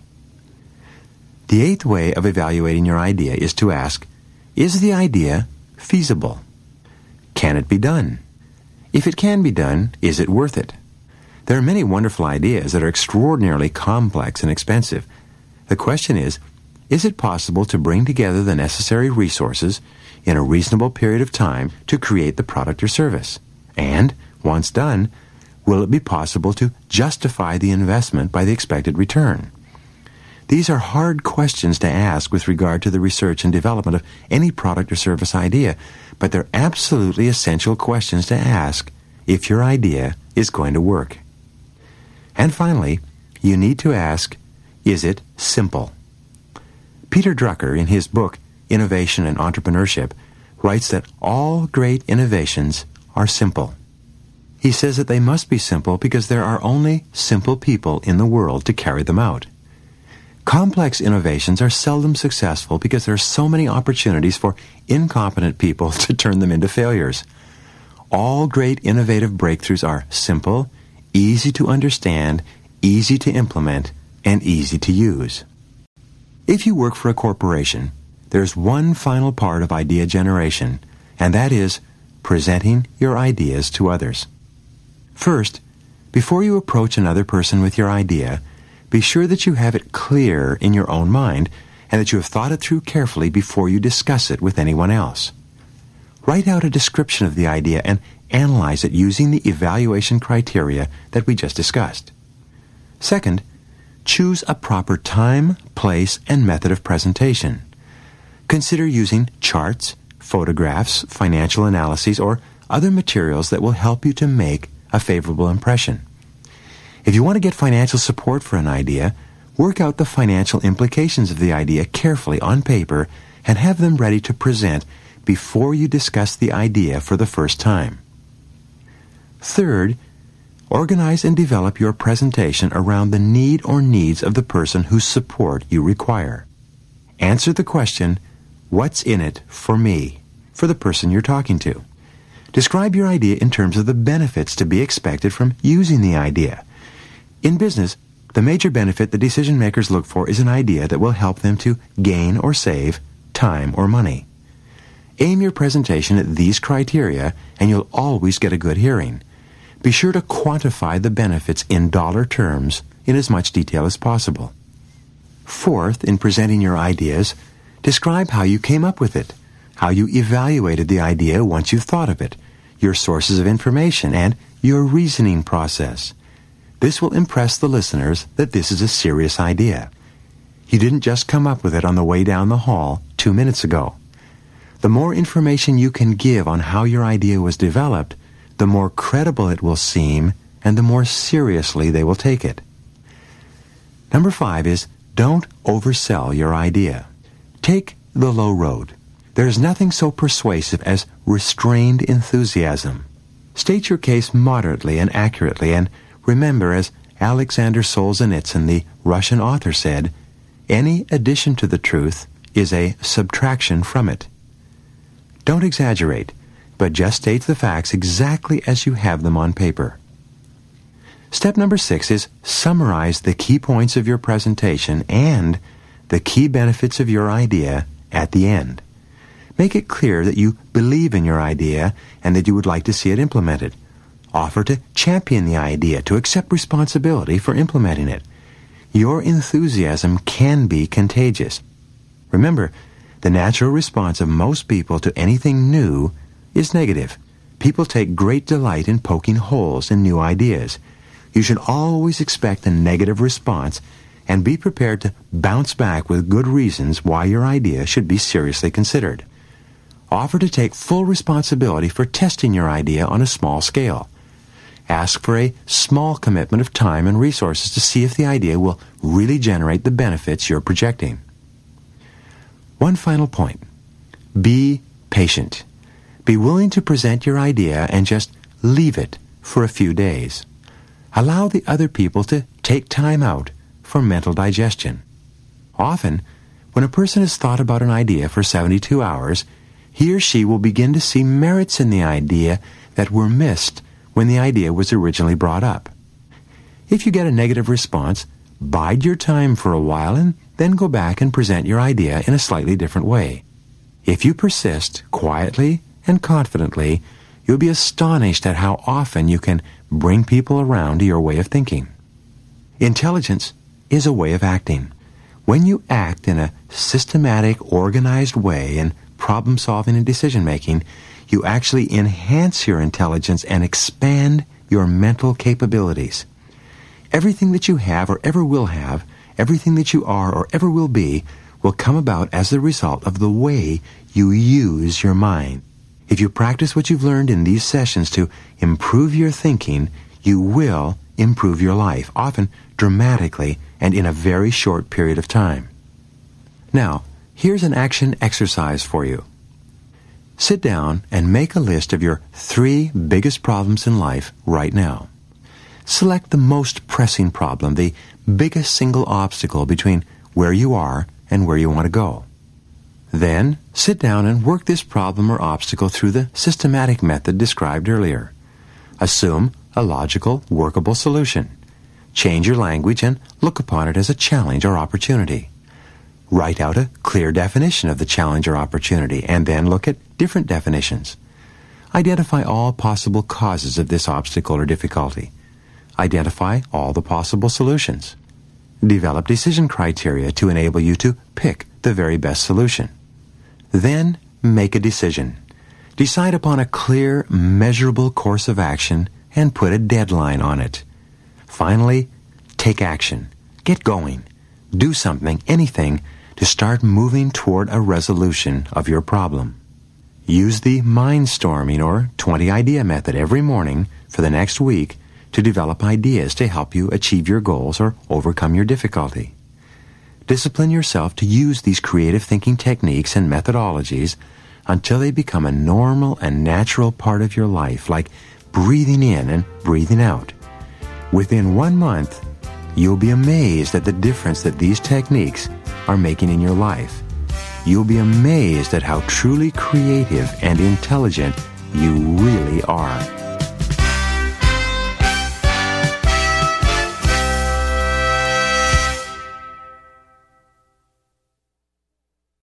The eighth way of evaluating your idea is to ask, is the idea feasible? Can it be done? If it can be done, is it worth it? There are many wonderful ideas that are extraordinarily complex and expensive. The question is, is it possible to bring together the necessary resources in a reasonable period of time to create the product or service? And, once done, Will it be possible to justify the investment by the expected return? These are hard questions to ask with regard to the research and development of any product or service idea, but they're absolutely essential questions to ask if your idea is going to work. And finally, you need to ask, is it simple? Peter Drucker, in his book, Innovation and Entrepreneurship, writes that all great innovations are simple. He says that they must be simple because there are only simple people in the world to carry them out. Complex innovations are seldom successful because there are so many opportunities for incompetent people to turn them into failures. All great innovative breakthroughs are simple, easy to understand, easy to implement, and easy to use. If you work for a corporation, there's one final part of idea generation, and that is presenting your ideas to others. First, before you approach another person with your idea, be sure that you have it clear in your own mind and that you have thought it through carefully before you discuss it with anyone else. Write out a description of the idea and analyze it using the evaluation criteria that we just discussed. Second, choose a proper time, place, and method of presentation. Consider using charts, photographs, financial analyses, or other materials that will help you to make a favorable impression. If you want to get financial support for an idea, work out the financial implications of the idea carefully on paper and have them ready to present before you discuss the idea for the first time. Third, organize and develop your presentation around the need or needs of the person whose support you require. Answer the question, what's in it for me, for the person you're talking to? Describe your idea in terms of the benefits to be expected from using the idea. In business, the major benefit the decision makers look for is an idea that will help them to gain or save time or money. Aim your presentation at these criteria and you'll always get a good hearing. Be sure to quantify the benefits in dollar terms in as much detail as possible. Fourth, in presenting your ideas, describe how you came up with it, how you evaluated the idea once you've thought of it, your sources of information, and your reasoning process. This will impress the listeners that this is a serious idea. You didn't just come up with it on the way down the hall two minutes ago. The more information you can give on how your idea was developed, the more credible it will seem and the more seriously they will take it. Number five is, don't oversell your idea. Take the low road. There is nothing so persuasive as restrained enthusiasm. State your case moderately and accurately, and remember, as Alexander Solzhenitsyn, the Russian author, said, any addition to the truth is a subtraction from it. Don't exaggerate, but just state the facts exactly as you have them on paper. Step number six is summarize the key points of your presentation and the key benefits of your idea at the end. Make it clear that you believe in your idea and that you would like to see it implemented. Offer to champion the idea, to accept responsibility for implementing it. Your enthusiasm can be contagious. Remember, the natural response of most people to anything new is negative. People take great delight in poking holes in new ideas. You should always expect a negative response and be prepared to bounce back with good reasons why your idea should be seriously considered. Offer to take full responsibility for testing your idea on a small scale. Ask for a small commitment of time and resources to see if the idea will really generate the benefits you're projecting. One final point. Be patient. Be willing to present your idea and just leave it for a few days. Allow the other people to take time out for mental digestion. Often, when a person has thought about an idea for seventy-two hours, he or she will begin to see merits in the idea that were missed when the idea was originally brought up. If you get a negative response, bide your time for a while and then go back and present your idea in a slightly different way. If you persist quietly and confidently, you'll be astonished at how often you can bring people around to your way of thinking. Intelligence is a way of acting. When you act in a systematic, organized way in problem-solving and decision-making, you actually enhance your intelligence and expand your mental capabilities. Everything that you have or ever will have, everything that you are or ever will be, will come about as the result of the way you use your mind. If you practice what you've learned in these sessions to improve your thinking, you will improve your life, often dramatically and in a very short period of time. Now, here's an action exercise for you. Sit down and make a list of your three biggest problems in life right now. Select the most pressing problem, the biggest single obstacle between where you are and where you want to go. Then, sit down and work this problem or obstacle through the systematic method described earlier. Assume a logical, workable solution. Change your language and look upon it as a challenge or opportunity. Write out a clear definition of the challenge or opportunity, and then look at different definitions. Identify all possible causes of this obstacle or difficulty. Identify all the possible solutions. Develop decision criteria to enable you to pick the very best solution. Then, make a decision. Decide upon a clear, measurable course of action and put a deadline on it. Finally, take action. Get going. Do something, anything, to start moving toward a resolution of your problem. Use the mindstorming or twenty idea method every morning for the next week to develop ideas to help you achieve your goals or overcome your difficulty. Discipline yourself to use these creative thinking techniques and methodologies until they become a normal and natural part of your life, like breathing in and breathing out. Within one month, you'll be amazed at the difference that these techniques are making in your life. You'll be amazed at how truly creative and intelligent you really are.